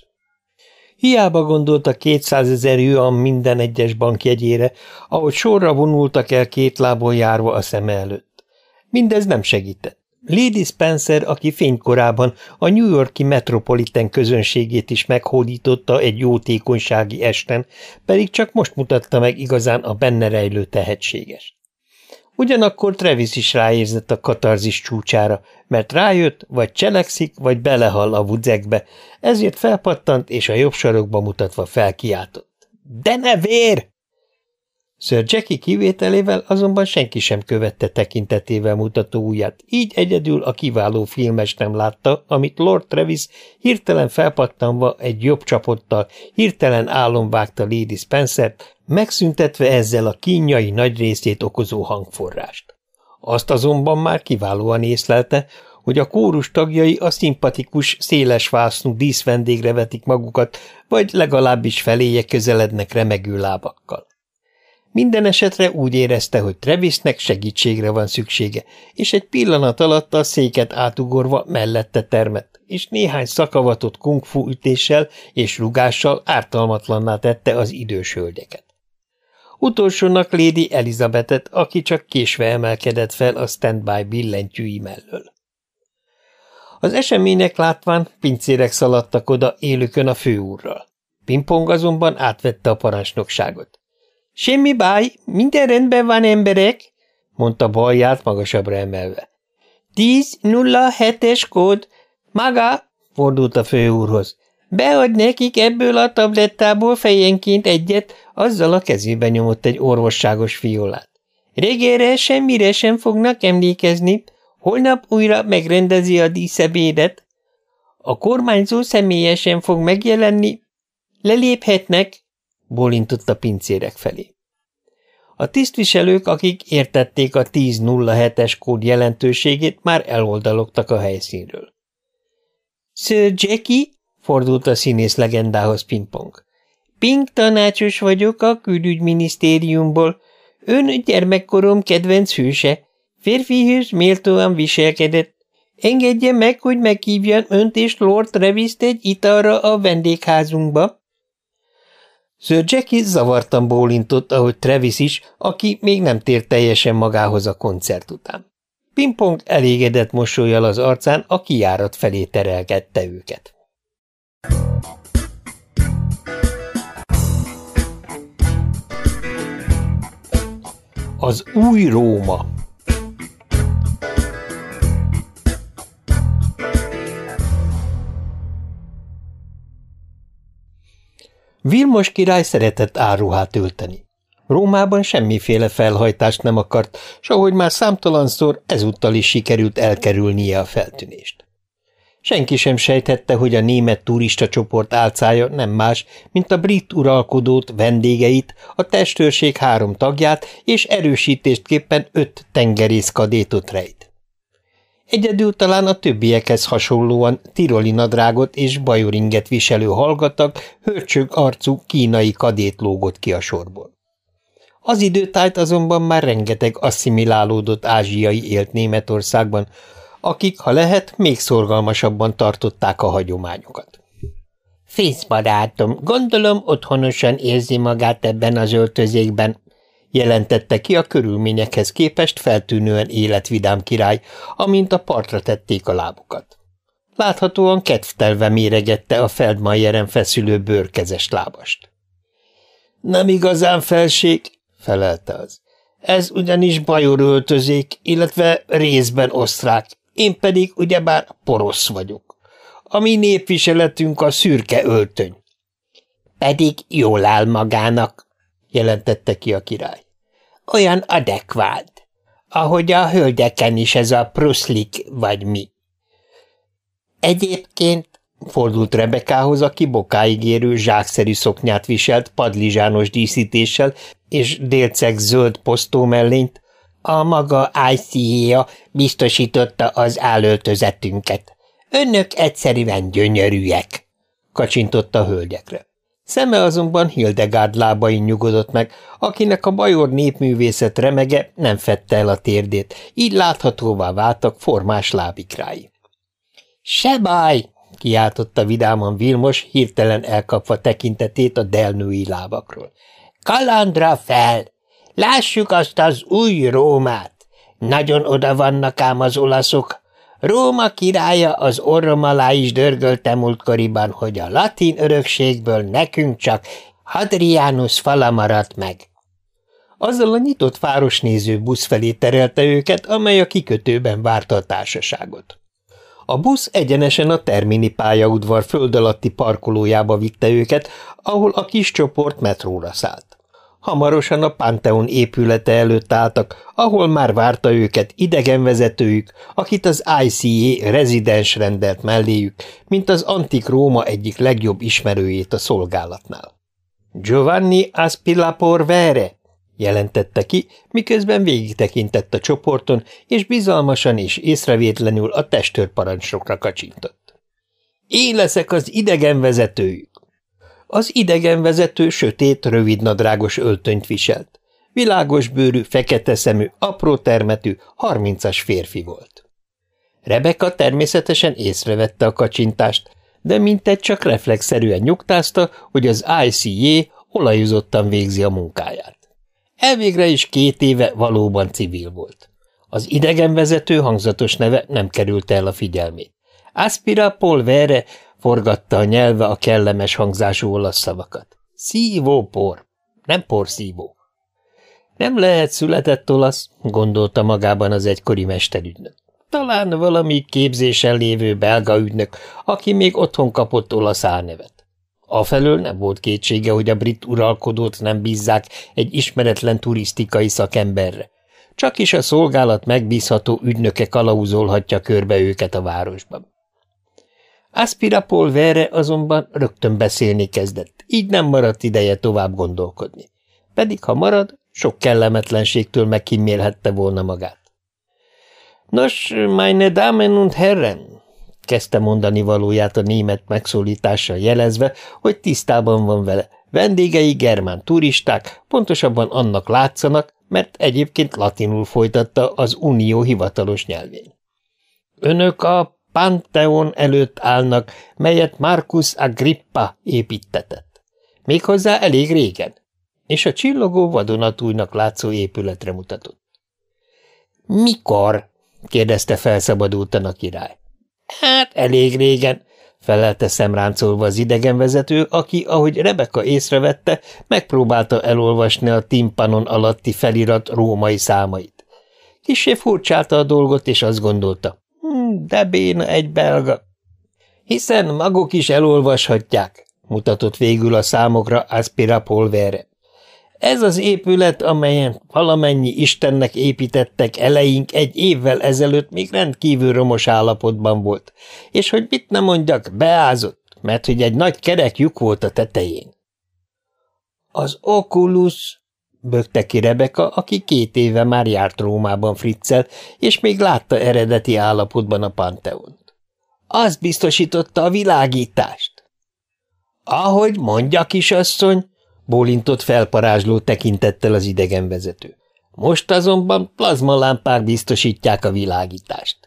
Hiába gondolta 200 000 yuan minden egyes bankjegyére, ahogy sorra vonultak el 2 lábon járva a szeme előtt. Mindez nem segített. Lady Spencer, aki fénykorában a New York-i Metropolitan közönségét is meghódította egy jótékonysági esten, pedig csak most mutatta meg igazán a benne rejlő tehetséges. Ugyanakkor Travis is ráérzett a katarzis csúcsára, mert rájött, vagy cselekszik, vagy belehall a vudzekbe, ezért felpattant, és a jobb sarokba mutatva felkiáltott. – De ne vér! Sir Jackie kivételével azonban senki sem követte tekintetével mutató ujját, így egyedül a kiváló filmes nem látta, amit Lord Travis hirtelen felpattanva egy jobb csapottal hirtelen álomvágta Lady Spencert, megszüntetve ezzel a kínjai nagy részét okozó hangforrást. Azt azonban már kiválóan észlelte, hogy a kórus tagjai a szimpatikus, szélesvásznú díszvendégre vetik magukat, vagy legalábbis feléje közelednek remegő lábakkal. Minden esetre úgy érezte, hogy Travisnek segítségre van szüksége, és egy pillanat alatt a széket átugorva mellette termett, és néhány szakavatott kung-fu ütéssel és rugással ártalmatlanná tette az idős hölgyeket. Utolsónak Lady Elizabethet, aki csak késve emelkedett fel a standby billentyűi mellől. Az események látván pincérek szaladtak oda élükön a főúrral. Pingpong azonban átvette a parancsnokságot. – Semmi baj, minden rendben van, emberek, mondta balját magasabbra emelve. 10-07-es kód. Maga, fordult a főúrhoz. Bead nekik ebből a tablettából fejenként egyet, azzal a kezébe nyomott egy orvosságos fiolát. Reggelre semmire sem fognak emlékezni, holnap újra megrendezi a díszebédet. A kormányzó személyesen fog megjelenni. Leléphetnek, bólintott a pincérek felé. A tisztviselők, akik értették a 1007-es kód jelentőségét, már eloldalogtak a helyszínről. Sir Jackie, fordult a színész legendához Ping-pong. Ping tanácsos vagyok a külügyminisztériumból. Ön gyermekkorom kedvenc hőse. Férfihős méltóan viselkedett. Engedje meg, hogy meghívjam önt és Lord Travis-t egy italra a vendégházunkba. Sir Jackie zavartan bólintott, ahogy Travis is, aki még nem tért teljesen magához a koncert után. Ping-pong elégedett mosollyal az arcán a kijárat felé terelgette őket. Az új Róma. Vilmos király szeretett árruhát ölteni. Rómában semmiféle felhajtást nem akart, s ahogy már számtalanszor, ezúttal is sikerült elkerülnie a feltűnést. Senki sem sejthette, hogy a német turista csoport álcája nem más, mint a brit uralkodót, vendégeit, a testőrség 3 tagját és erősítésképpen 5 tengerészkadétot rejt. Egyedül talán a többiekhez hasonlóan tiroli nadrágot és bajoringet viselő hallgatag, hörcsög arcú kínai kadét lógott ki a sorból. Az időtájt azonban már rengeteg asszimilálódott ázsiai élt Németországban, akik, ha lehet, még szorgalmasabban tartották a hagyományokat. Fitz barátom, gondolom otthonosan érzi magát ebben az öltözékben, jelentette ki a körülményekhez képest feltűnően életvidám király, amint a partra tették a lábukat. Láthatóan kedvtelve méregette a Feldmajeren feszülő bőrkezes lábast. Nem igazán felség, felelte az. Ez ugyanis bajor öltözék, illetve részben osztrák, én pedig ugyebár porosz vagyok. A mi népviseletünk a szürke öltöny. Pedig jól áll magának, jelentette ki a király. Olyan adekvált, ahogy a hölgyeken is ez a pruszlik vagy mi. Egyébként, fordult Rebekához, aki bokáig érő zsákszerű szoknyát viselt padlizsános díszítéssel és délceg zöld posztómellényt, a maga ICA biztosította az állöltözetünket. Önök egyszerűen gyönyörűek, kacsintott a hölgyekre. Szeme azonban Hildegard lábain nyugodott meg, akinek a bajor népművészet remege nem fedte el a térdét, így láthatóvá váltak formás lábikrái. Se baj, kiáltotta vidáman Vilmos, hirtelen elkapva tekintetét a delnői lábakról. Kalandra fel! Lássuk azt az új Rómát! Nagyon oda vannak ám az olaszok. Róma királya az orrom alá is dörgölte múltkoriban, hogy a latin örökségből nekünk csak Hadrianus fala maradt meg. Azzal a nyitott városnéző busz felé terelte őket, amely a kikötőben várta a társaságot. A busz egyenesen a Termini pályaudvar föld alatti parkolójába vitte őket, ahol a kis csoport metróra szállt. Hamarosan a Pantheon épülete előtt álltak, ahol már várta őket idegenvezetőjük, akit az ICA rezidens rendelt melléjük, mint az antik Róma egyik legjobb ismerőjét a szolgálatnál. Giovanni Aspilapor-Vere, jelentette ki, miközben végigtekintett a csoporton, és bizalmasan és észrevétlenül a testőrparancsnokra kacsintott. Én leszek az idegenvezetőjük. Az idegenvezető sötét, rövidnadrágos öltönyt viselt. Világos bőrű, fekete szemű, apró termetű, 30-as férfi volt. Rebeka természetesen észrevette a kacsintást, de mintegy csak reflexzerűen nyugtázta, hogy az ICA olajozottan végzi a munkáját. Elvégre is 2 éve valóban civil volt. Az idegenvezető hangzatos neve nem kerülte el a figyelmét. Aspilapor-Vere forgatta a nyelve a kellemes hangzású olasz szavakat. Szívópor, nem porszívó. Nem lehet született olasz, gondolta magában az egykori mesterügynök. Talán valami képzésen lévő belga ügynök, aki még otthon kapott olasz álnevet. Afelől nem volt kétsége, hogy a brit uralkodót nem bízzák egy ismeretlen turisztikai szakemberre. Csakis a szolgálat megbízható ügynöke kalauzolhatja körbe őket a városban. Aspilapor-Vere azonban rögtön beszélni kezdett, így nem maradt ideje tovább gondolkodni. Pedig ha marad, Sok kellemetlenségtől megkímélhette volna magát. Nos, meine Damen und Herren, kezdte mondani valóját a német megszólítással jelezve, hogy tisztában van vele. Vendégei germán turisták, pontosabban annak látszanak, mert egyébként latinul folytatta az unió hivatalos nyelvén. Önök a Pantheon előtt állnak, melyet Marcus Agrippa építtetett. Méghozzá elég régen, és a csillogó vadonatújnak látszó épületre mutatott. Mikor? kérdezte felszabadultan a király. Hát elég régen, felelte szemráncolva az idegenvezető, aki, ahogy Rebecca észrevette, megpróbálta elolvasni a timpanon alatti felirat római számait. Kissé furcsálta a dolgot, és azt gondolta, de béna egy belga. Hiszen maguk is elolvashatják, mutatott végül a számokra Aspirapolverre. Ez az épület, amelyen valamennyi istennek építettek eleink, egy évvel ezelőtt még rendkívül romos állapotban volt, és hogy mit ne mondjak, beázott, mert hogy egy nagy kerek lyuk volt a tetején. Az Oculus, bökte ki Rebecca, aki 2 éve már járt Rómában Fritzel, és még látta eredeti állapotban a Pantheont. Az biztosította a világítást. Ahogy mondja, kisasszony, bólintott felparázsló tekintettel az idegenvezető. Most azonban plazmalámpák biztosítják a világítást.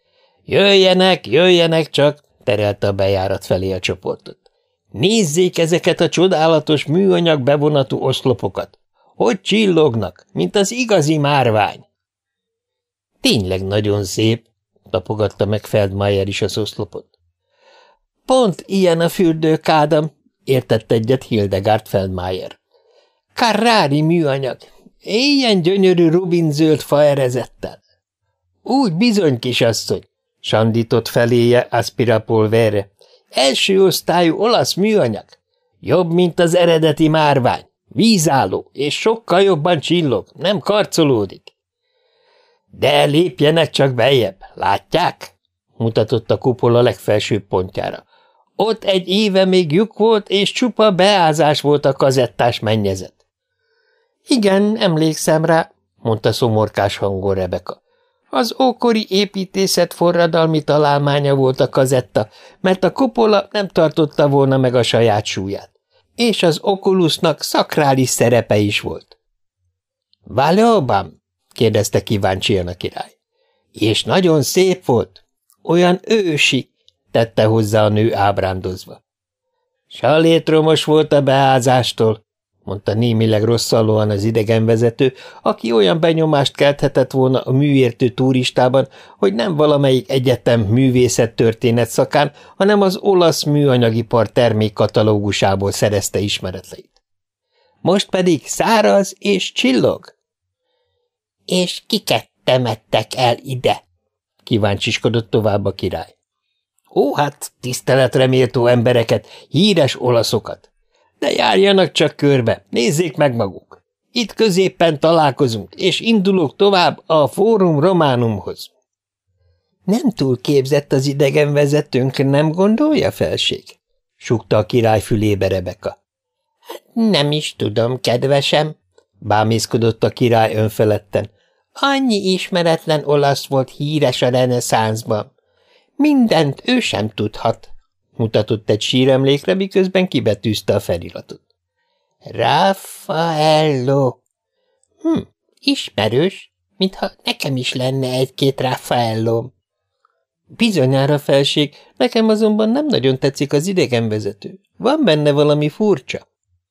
Jöjjenek csak, terelte a bejárat felé a csoportot. Nézzék ezeket a csodálatos műanyag bevonatú oszlopokat. Hogy csillognak, mint az igazi márvány. Tényleg nagyon szép, tapogatta meg Feldmayer is az oszlopot. Pont ilyen a fürdőkádam, értett egyet Hildegard Feldmayer. Carrari műanyag, ilyen gyönyörű rubinzöld faerezettel. Úgy bizony, kisasszony, sandított feléje Aspirapolverre. Első osztályú olasz műanyag. Jobb, mint az eredeti márvány. Vízálló, és sokkal jobban csillog, nem karcolódik. De lépjenek csak beljebb, látják? Mutatott a kupola legfelsőbb pontjára. Ott egy éve még lyuk volt, és csupa beázás volt a kazettás mennyezet. Igen, emlékszem rá, mondta szomorkás hangon Rebecca. Az ókori építészet forradalmi találmánya volt a kazetta, mert a kupola nem tartotta volna meg a saját súlyát. És az Oculusnak szakrális szerepe is volt. Valóban? kérdezte kíváncsian a király. És nagyon szép volt. Olyan ősi, tette hozzá a nő ábrándozva. Salétromos volt a beázástól, mondta némileg rosszallóan az idegenvezető, aki olyan benyomást kelthetett volna a műértő turistában, hogy nem valamelyik egyetem művészettörténet szakán, hanem az olasz műanyagipar termékkatalógusából szerezte ismeretleit. Most pedig száraz és csillog. És kiket temettek el ide? Kíváncsiskodott tovább a király. Ó, hát tiszteletre méltó embereket, híres olaszokat. De járjanak csak körbe, nézzék meg maguk. Itt középpen találkozunk, és indulok tovább a Fórum Románumhoz. Nem túl képzett az idegenvezetőnk, nem gondolja, felség? Súgta a király fülébe Rebecca. Nem is tudom, kedvesem, bámészkodott a király önfeledten. Annyi ismeretlen olasz volt híres a reneszánszban. Mindent ő sem tudhat, mutatott egy síremlékre, miközben kibetűzte a feliratot. Raffaello. Ismerős, mintha nekem is lenne egy-két Raffaellóm. Bizonyára, felség, nekem azonban nem nagyon tetszik az idegenvezető. Van benne valami furcsa.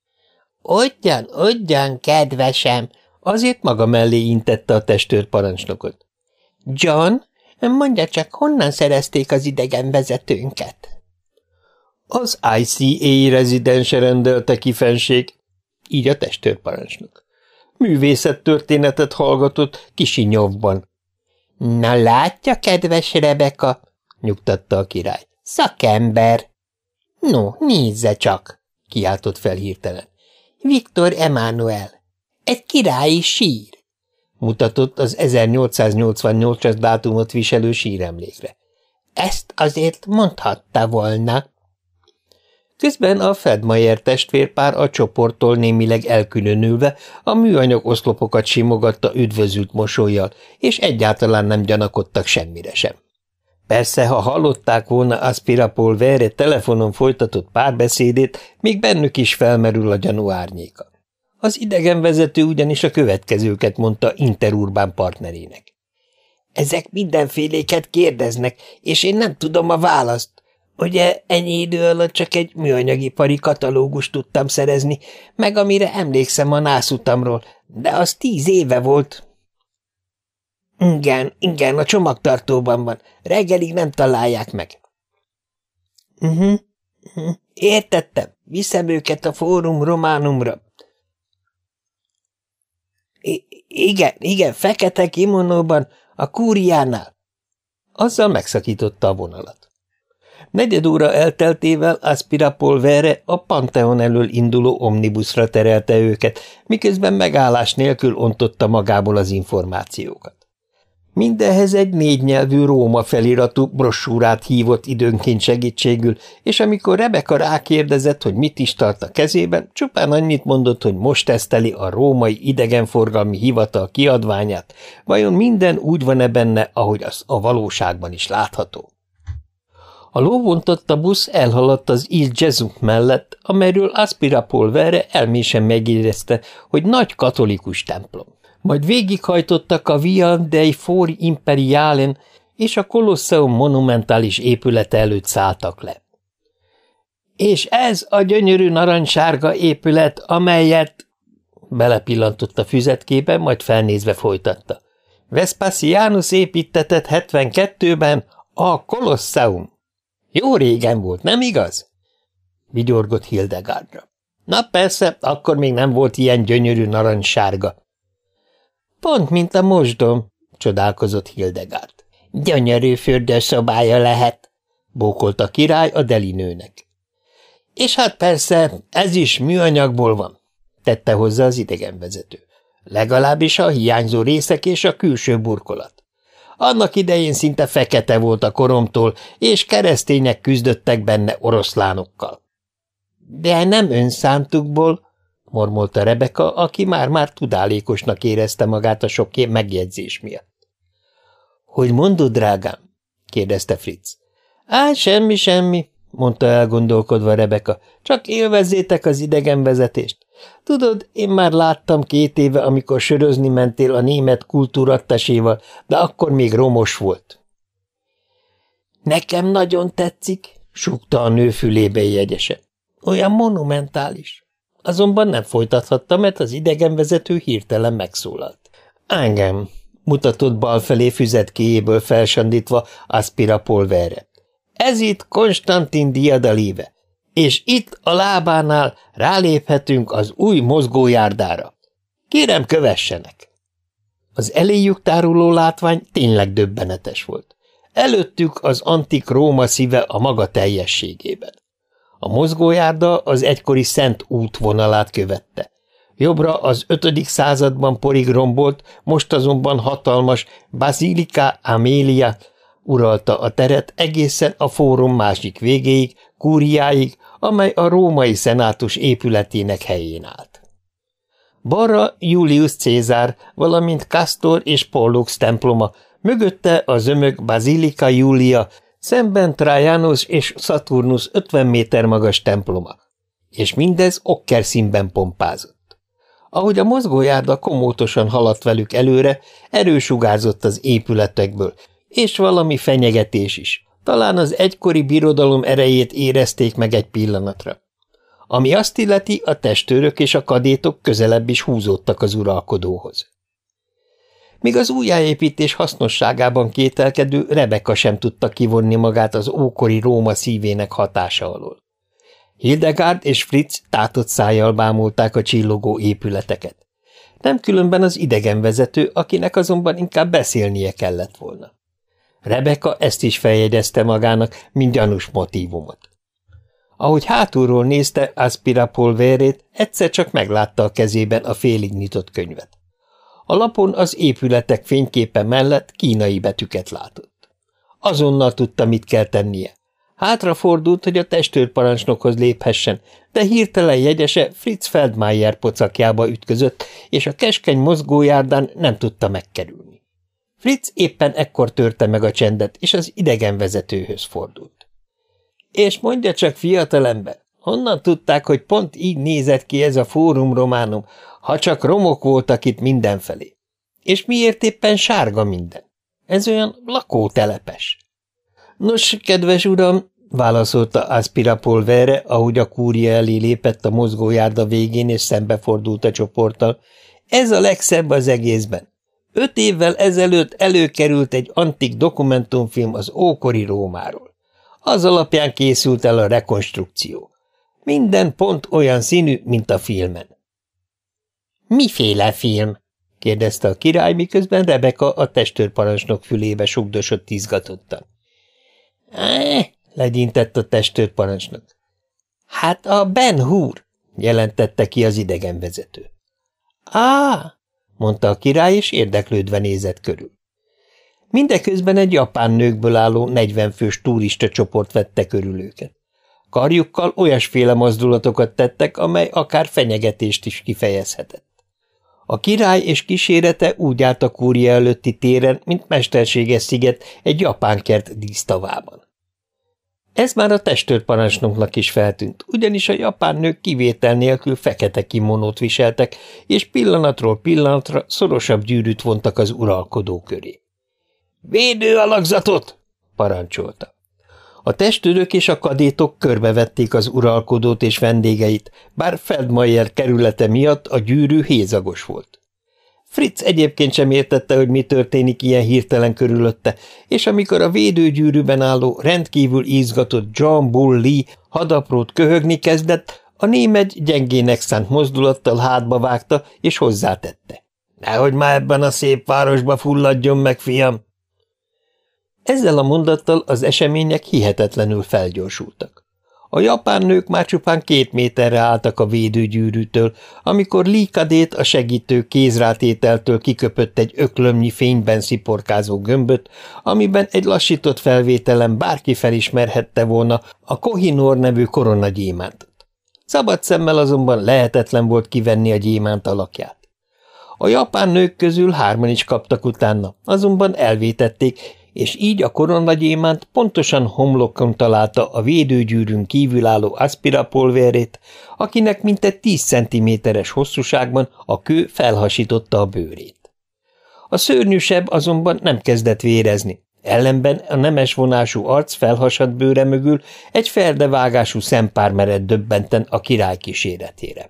Ugyan, kedvesem, azért maga mellé intette a testőr parancsnokot. John, mondja csak, honnan szerezték az idegenvezetőnket? Az ICA rezidense rendelte ki, fenség, így a testőrparancsnok. Művészettörténetet hallgatott Kisinyovban. Na látja, kedves Rebecca, nyugtatta a király. Szakember. No, nézze csak, kiáltott fel hirtelen. Viktor Emmanuel. Egy királyi sír, mutatott az 1888-as dátumot viselő síremlékre. Ezt azért mondhatta volna. Közben a Fedmayer testvérpár a csoporttól némileg elkülönülve a műanyag oszlopokat simogatta üdvözült mosollyal, és egyáltalán nem gyanakodtak semmire sem. Persze, ha hallották volna Aspirapol Vere telefonon folytatott párbeszédét, még bennük is felmerül a gyanú árnyéka. Az idegenvezető ugyanis a következőket mondta interurbán partnerének. Ezek mindenféléket kérdeznek, és én nem tudom a választ. Ugye ennyi idő alatt csak egy műanyagipari katalógust tudtam szerezni, meg amire emlékszem a nászutamról, de az 10 éve volt. Igen, a csomagtartóban van. Reggelig nem találják meg. Értettem. Viszem őket a Fórum Románumra. Igen, fekete kimonóban, a kúriánál. Azzal megszakította a vonalat. 4 óra elteltével Aspirapol Vere a Pantheon elől induló omnibuszra terelte őket, miközben megállás nélkül ontotta magából az információkat. Mindehhez egy 4 nyelvű Róma feliratú brossúrát hívott időnként segítségül, és amikor Rebecca rákérdezett, hogy mit is tart a kezében, csupán annyit mondott, hogy most teszteli a római idegenforgalmi hivatal kiadványát, vajon minden úgy van-e benne, ahogy az a valóságban is látható. A lóvontatta busz elhaladt az Il Gesù mellett, amelyről Aspirapol Vere elmésen megérezte, hogy nagy katolikus templom. Majd végighajtottak a Via dei Fori Imperialen, és a Colosseum monumentális épülete előtt szálltak le. És ez a gyönyörű narancssárga épület, amelyet... Belepillantott a füzetkébe, majd felnézve folytatta. Vespasianus építtetett 72-ben a Colosseum. Jó régen volt, nem igaz? Vigyorgott Hildegardra. Na persze, akkor még nem volt ilyen gyönyörű narancssárga. Pont, mint a mosdom, csodálkozott Hildegard. Gyönyörű fürdőszobája lehet, bókolt a király a delinőnek. És hát persze, ez is műanyagból van, tette hozzá az idegenvezető. Legalábbis a hiányzó részek és a külső burkolat. Annak idején szinte fekete volt a koromtól, és keresztények küzdöttek benne oroszlánokkal. De nem önszántukból, mormolta Rebecca, aki már-már tudálékosnak érezte magát a sok megjegyzés miatt. Hogy mondod, drágám? kérdezte Fritz. Semmi, mondta elgondolkodva Rebecca, csak élvezzétek az idegenvezetést. Tudod, én már láttam 2 éve, amikor sörözni mentél a német kultúrattaséval, de akkor még romos volt. Nekem nagyon tetszik, súgta a nő fülébe jegyesen. Olyan monumentális. Azonban nem folytathatta, mert az idegenvezető hirtelen megszólalt. Engem, mutatott bal felé füzetkéjéből felsandítva Aspirapol Vere. Ez itt Konstantin Diadalive, és itt a lábánál ráléphetünk az új mozgójárdára. Kérem, kövessenek! Az eléjük táruló látvány tényleg döbbenetes volt. Előttük az antik Róma szíve a maga teljességében. A mozgójárda az egykori Szent útvonalát követte. Jobbra az 5. században porig rombolt, most azonban hatalmas Basilica Amelia uralta a teret egészen a fórum másik végéig, Kúriáig, amely a római szenátus épületének helyén állt. Balra Julius Cézár, valamint Castor és Pollux temploma, mögötte a zömök Basilica Julia, szemben Trajanus és Saturnus 50 méter magas temploma, és mindez okkerszínben pompázott. Ahogy a mozgójárda komótosan haladt velük előre, erősugárzott az épületekből, és valami fenyegetés is. Talán az egykori birodalom erejét érezték meg egy pillanatra. Ami azt illeti, a testőrök és a kadétok közelebb is húzódtak az uralkodóhoz. Míg az újjáépítés hasznosságában kételkedő Rebecca sem tudta kivonni magát az ókori Róma szívének hatása alól. Hildegard és Fritz tátott szájjal bámulták a csillogó épületeket. Nem különben az idegenvezető, akinek azonban inkább beszélnie kellett volna. Rebecca ezt is feljegyezte magának, mint gyanús motívumot. Ahogy hátulról nézte Aspirapol Verét, egyszer csak meglátta a kezében a félig nyitott könyvet. A lapon az épületek fényképe mellett kínai betűket látott. Azonnal tudta, mit kell tennie. Hátrafordult, hogy a testőrparancsnokhoz léphessen, de hirtelen jegyese Fritz Feldmayer pocakjába ütközött, és a keskeny mozgójárdán nem tudta megkerülni. Fritz éppen ekkor törte meg a csendet, és az idegenvezetőhöz fordult. És mondja csak, fiatalember, honnan tudták, hogy pont így nézett ki ez a Fórum Románum, ha csak romok voltak itt mindenfelé? És miért éppen sárga minden? Ez olyan lakótelepes. Nos, kedves uram, válaszolta Aspirapolvere, ahogy a kúria elé lépett a mozgójárda végén és szembefordult a csoporttal. Ez a legszebb az egészben. 5 évvel ezelőtt előkerült egy antik dokumentumfilm az ókori Rómáról. Az alapján készült el a rekonstrukció. Minden pont olyan színű, mint a filmen. Miféle film? kérdezte a király, miközben Rebeka a testőrparancsnok fülébe sugdosott izgatottan. Legyintett a testőrparancsnok. Hát a Ben Hur, jelentette ki az idegenvezető. Mondta a király, és érdeklődve nézett körül. Mindeközben egy japán nőkből álló 40 fős turista csoport vette körül őket. Karjukkal olyasféle mozdulatokat tettek, amely akár fenyegetést is kifejezhetett. A király és kísérete úgy állt a kúria előtti téren, mint mesterséges sziget egy japán kert dísztavában. Ez már a testőrparancsnoknak is feltűnt, ugyanis a japán nők kivétel nélkül fekete kimonót viseltek, és pillanatról pillanatra szorosabb gyűrűt vontak az uralkodó köré. – Védőalakzatot! – parancsolta. A testőrök és a kadétok körbevették az uralkodót és vendégeit, bár Feldmayer kerülete miatt a gyűrű hézagos volt. Fritz egyébként sem értette, hogy mi történik ilyen hirtelen körülötte, és amikor a védőgyűrűben álló, rendkívül izgatott John Bull Lee hadaprót köhögni kezdett, a német gyengének szánt mozdulattal hátba vágta, és hozzátette. – Nehogy már ebben a szép városba fulladjon meg, fiam! Ezzel a mondattal az események hihetetlenül felgyorsultak. A japán nők már csupán 2 méterre álltak a védőgyűrűtől, amikor Lee kadét a segítő kézrátételtől kiköpött egy öklömnyi fényben sziporkázó gömböt, amiben egy lassított felvételen bárki felismerhette volna a Koh-i-Noor nevű koronagyémántot. Szabad szemmel azonban lehetetlen volt kivenni a gyémánt alakját. A japán nők közül 3 is kaptak utána, azonban elvétették, és így a koronagyémánt pontosan homlokon találta a védőgyűrűn kívül álló Aspirapolverét, akinek mintegy 10 centiméteres hosszúságban a kő felhasította a bőrét. A szörnyűsebb azonban nem kezdett vérezni, ellenben a nemes vonású arc felhasadt bőre mögül egy ferdevágású szempár meredt döbbenten a király kíséretére.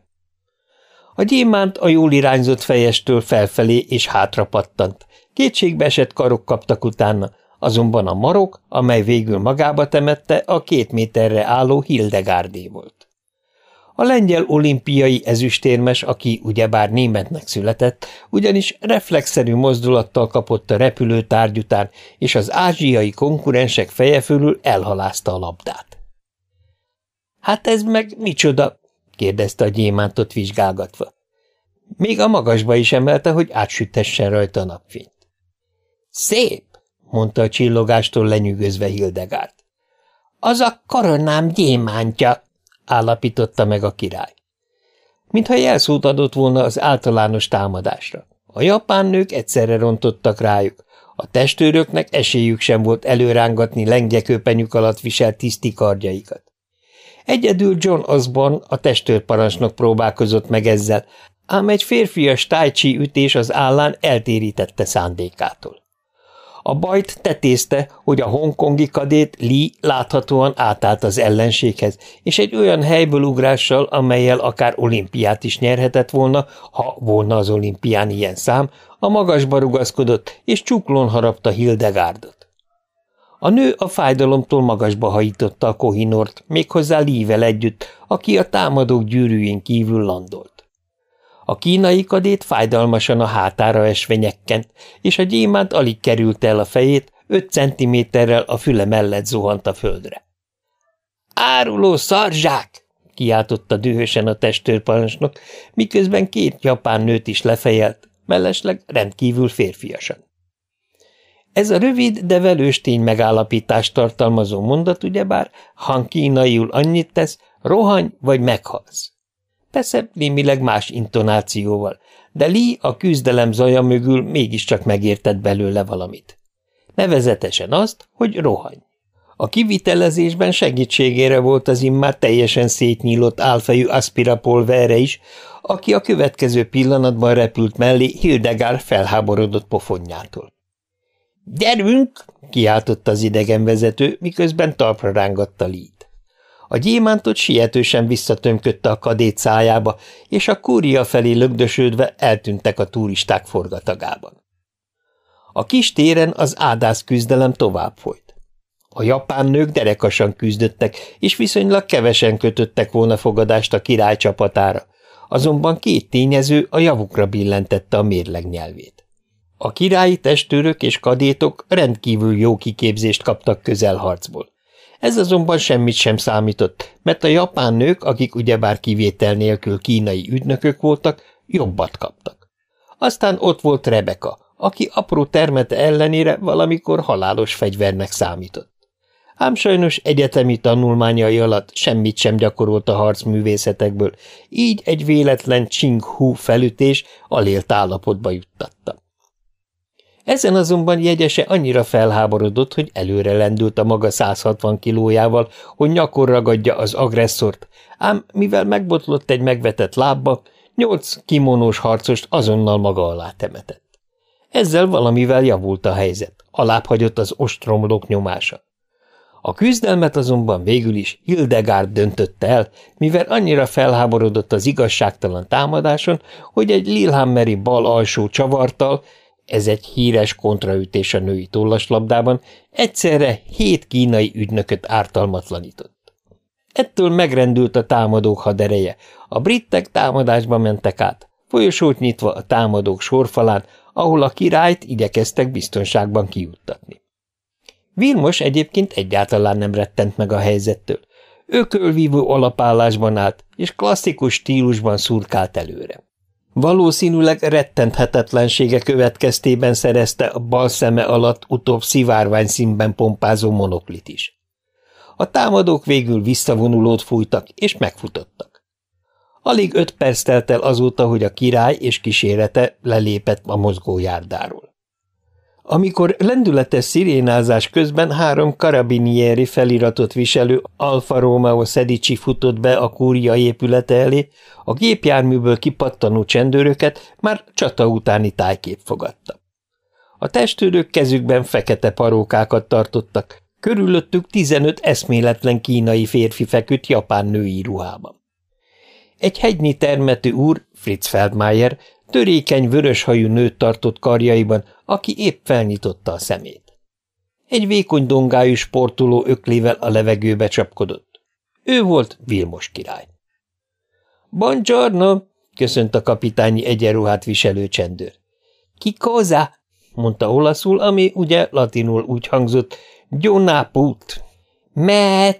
A gyémánt a jól irányzott fejestől felfelé és hátra pattant, kétségbeesett karok kaptak utána, azonban a marok, amely végül magába temette, a 2 méterre álló Hildegardé volt. A lengyel olimpiai ezüstérmes, aki ugyebár németnek született, ugyanis reflexzerű mozdulattal kapott a repülő tárgy után, és az ázsiai konkurensek feje fölül elhalázta a labdát. – Hát ez meg micsoda? – kérdezte a gyémántot vizsgálgatva. Még a magasba is emelte, hogy átsüthessen rajta a napfényt. – Szép! – mondta a csillogástól lenyűgözve Hildegard. – Az a koronám gyémántja! – állapította meg a király. Mintha jelszót adott volna az általános támadásra. A japán nők egyszerre rontottak rájuk. A testőröknek esélyük sem volt előrángatni lengyekőpenyük alatt viselt tiszti kardjaikat. Egyedül John Osborne, a testőrparancsnok próbálkozott meg ezzel, ám egy férfias tai chi ütés az állán eltérítette szándékától. A bajt tetézte, hogy a hongkongi kadét Lee láthatóan átállt az ellenséghez, és egy olyan helyből ugrással, amellyel akár olimpiát is nyerhetett volna, ha volna az olimpián ilyen szám, a magasba rugaszkodott, és csuklón harapta Hildegardot. A nő a fájdalomtól magasba hajította a Koh-i-Noort, méghozzá Lee-vel együtt, aki a támadók gyűrűjén kívül landolt. A kínai kadét fájdalmasan a hátára esve nyekkent, és a gyémánt alig került el a fejét, 5 centiméterrel a füle mellett zuhant a földre. – Áruló szarzsák! – kiáltotta dühösen a testőrparancsnok, miközben 2 japán nőt is lefejelt, mellesleg rendkívül férfiasan. Ez a rövid, de velős tény megállapítást tartalmazó mondat ugyebár, ha kínaiul annyit tesz, rohanj vagy meghalsz. Persze némileg más intonációval, de Lee a küzdelem zaja mögül mégiscsak megértett belőle valamit. Nevezetesen azt, hogy rohanj. A kivitelezésben segítségére volt az immár teljesen szétnyílott álfejű Aspirapol verre is, aki a következő pillanatban repült mellé Hildegard felháborodott pofonjától. – Gyerünk! – kiáltott az idegenvezető, miközben talpra rángatta Lee-t. A gyémántot sietősen visszatömködte a kadét szájába, és a kúria felé lögdösödve eltűntek a turisták forgatagában. A kis téren az ádász küzdelem tovább folyt. A japán nők derekasan küzdöttek, és viszonylag kevesen kötöttek volna fogadást a király csapatára, azonban két tényező a javukra billentette a mérleg nyelvét. A királyi testőrök és kadétok rendkívül jó kiképzést kaptak közelharcból. Ez azonban semmit sem számított, mert a japán nők, akik ugyebár kivétel nélkül kínai ügynökök voltak, jobbat kaptak. Aztán ott volt Rebecca, aki apró termete ellenére valamikor halálos fegyvernek számított. Ám sajnos egyetemi tanulmányai alatt semmit sem gyakorolt a harcművészetekből, így egy véletlen Ching-Hu felütés alélt állapotba juttatta. Ezen azonban jegyese annyira felháborodott, hogy előre lendült a maga 160 kilójával, hogy nyakon ragadja az agresszort, ám mivel megbotlott egy megvetett lábba, 8 kimonós harcost azonnal maga alá temetett. Ezzel valamivel javult a helyzet, alább hagyott az ostromlók nyomása. A küzdelmet azonban végül is Hildegard döntötte el, mivel annyira felháborodott az igazságtalan támadáson, hogy egy Lillehammeri bal alsó csavarttal, ez egy híres kontraütés a női tollaslabdában, egyszerre 7 kínai ügynököt ártalmatlanított. Ettől megrendült a támadók hadereje, a britek támadásba mentek át, folyosót nyitva a támadók sorfalán, ahol a királyt igyekeztek biztonságban kijuttatni. Vilmos egyébként egyáltalán nem rettent meg a helyzettől. Ökölvívó alapállásban állt, és klasszikus stílusban szurkált előre. Valószínűleg rettenthetetlensége következtében szerezte a bal szeme alatt utóbb szivárvány színben pompázó monoklit is. A támadók végül visszavonulót fújtak, és megfutottak. Alig 5 perc telt el azóta, hogy a király és kísérete lelépett a mozgójárdáról. Amikor lendületes szirénázás közben 3 karabinieri feliratot viselő Alfa Romeo Sedici futott be a kúria épülete elé, a gépjárműből kipattanó csendőröket már csata utáni tájkép fogadta. A testőrök kezükben fekete parókákat tartottak, körülöttük 15 eszméletlen kínai férfi feküdt japán női ruhában. Egy hegynyi termetű úr, Fritz Feldmayer, törékeny vöröshajú nőt tartott karjaiban, aki épp felnyitotta a szemét. Egy vékony dongájú sportoló öklével a levegőbe csapkodott. Ő volt Vilmos király. – Buongiorno! – köszönt a kapitányi egyenruhát viselő csendőr. – Ki cosa? – mondta olaszul, ami ugye latinul úgy hangzott, Gyónápút. – Mert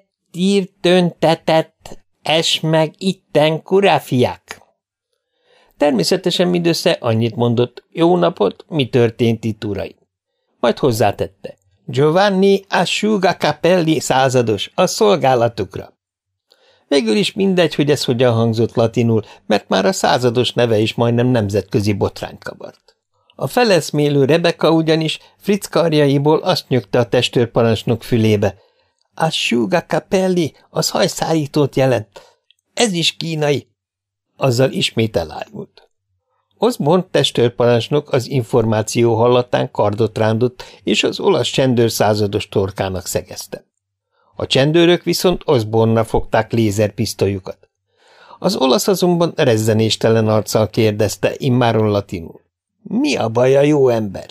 írtöntetett, es meg itten kurafiák! Természetesen mindössze annyit mondott, jó napot, mi történt itt, uraim? Majd hozzátette, Giovanni Asciugacapelli százados, a szolgálatukra. Végül is mindegy, hogy ez hogyan hangzott latinul, mert már a százados neve is majdnem nemzetközi botrányt kavart. A feleszmélő Rebecca ugyanis Fritz karjaiból azt nyögte a testőrparancsnok fülébe. Asciugacapelli, az hajszárítót jelent. Ez is kínai. Azzal ismét elájult. Osborne testőrparancsnok az információ hallatán kardot rándott, és az olasz csendőr százados torkának szegezte. A csendőrök viszont Osborne-ra fogták lézerpisztoljukat. Az olasz azonban rezzenéstelen arccal kérdezte, immáron latinul. Mi a baj a jó ember?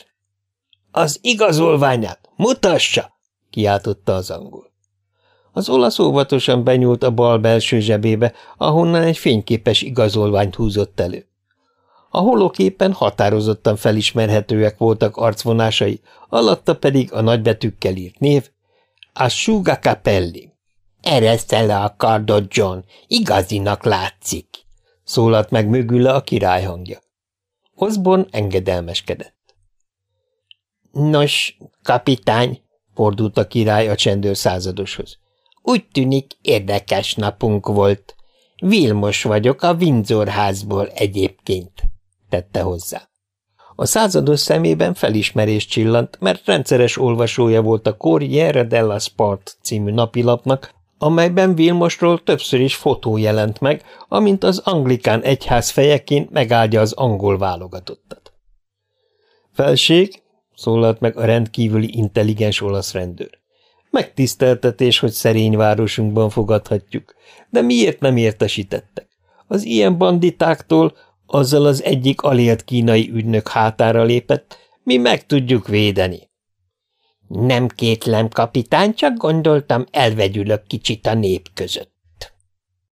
Az igazolványát, mutassa! Kiáltotta az angol. Az olasz óvatosan benyúlt a bal belső zsebébe, ahonnan egy fényképes igazolványt húzott elő. A holoképen határozottan felismerhetőek voltak arcvonásai, alatta pedig a nagybetűkkel írt név, Asciugacapelli. Eresszel le a kardot, John, igazinak látszik, szólalt meg mögüle a király hangja. Osborne engedelmeskedett. Nos, kapitány, fordult a király a csendőr századoshoz. Úgy tűnik, érdekes napunk volt. Vilmos vagyok a Windsor házból egyébként, tette hozzá. A százados szemében felismerés csillant, mert rendszeres olvasója volt a Corriere della Sport című napilapnak, amelyben Vilmosról többször is fotó jelent meg, amint az anglikán egyház fejeként megáldja az angol válogatottat. Felség, szólalt meg a rendkívüli intelligens olasz rendőr. Megtiszteltetés, hogy szerény városunkban fogadhatjuk, de miért nem értesítettek? Az ilyen banditáktól azzal az egyik alélt kínai ügynök hátára lépett, mi meg tudjuk védeni. Nem kétlem, kapitány, csak gondoltam, elvegyülök kicsit a nép között.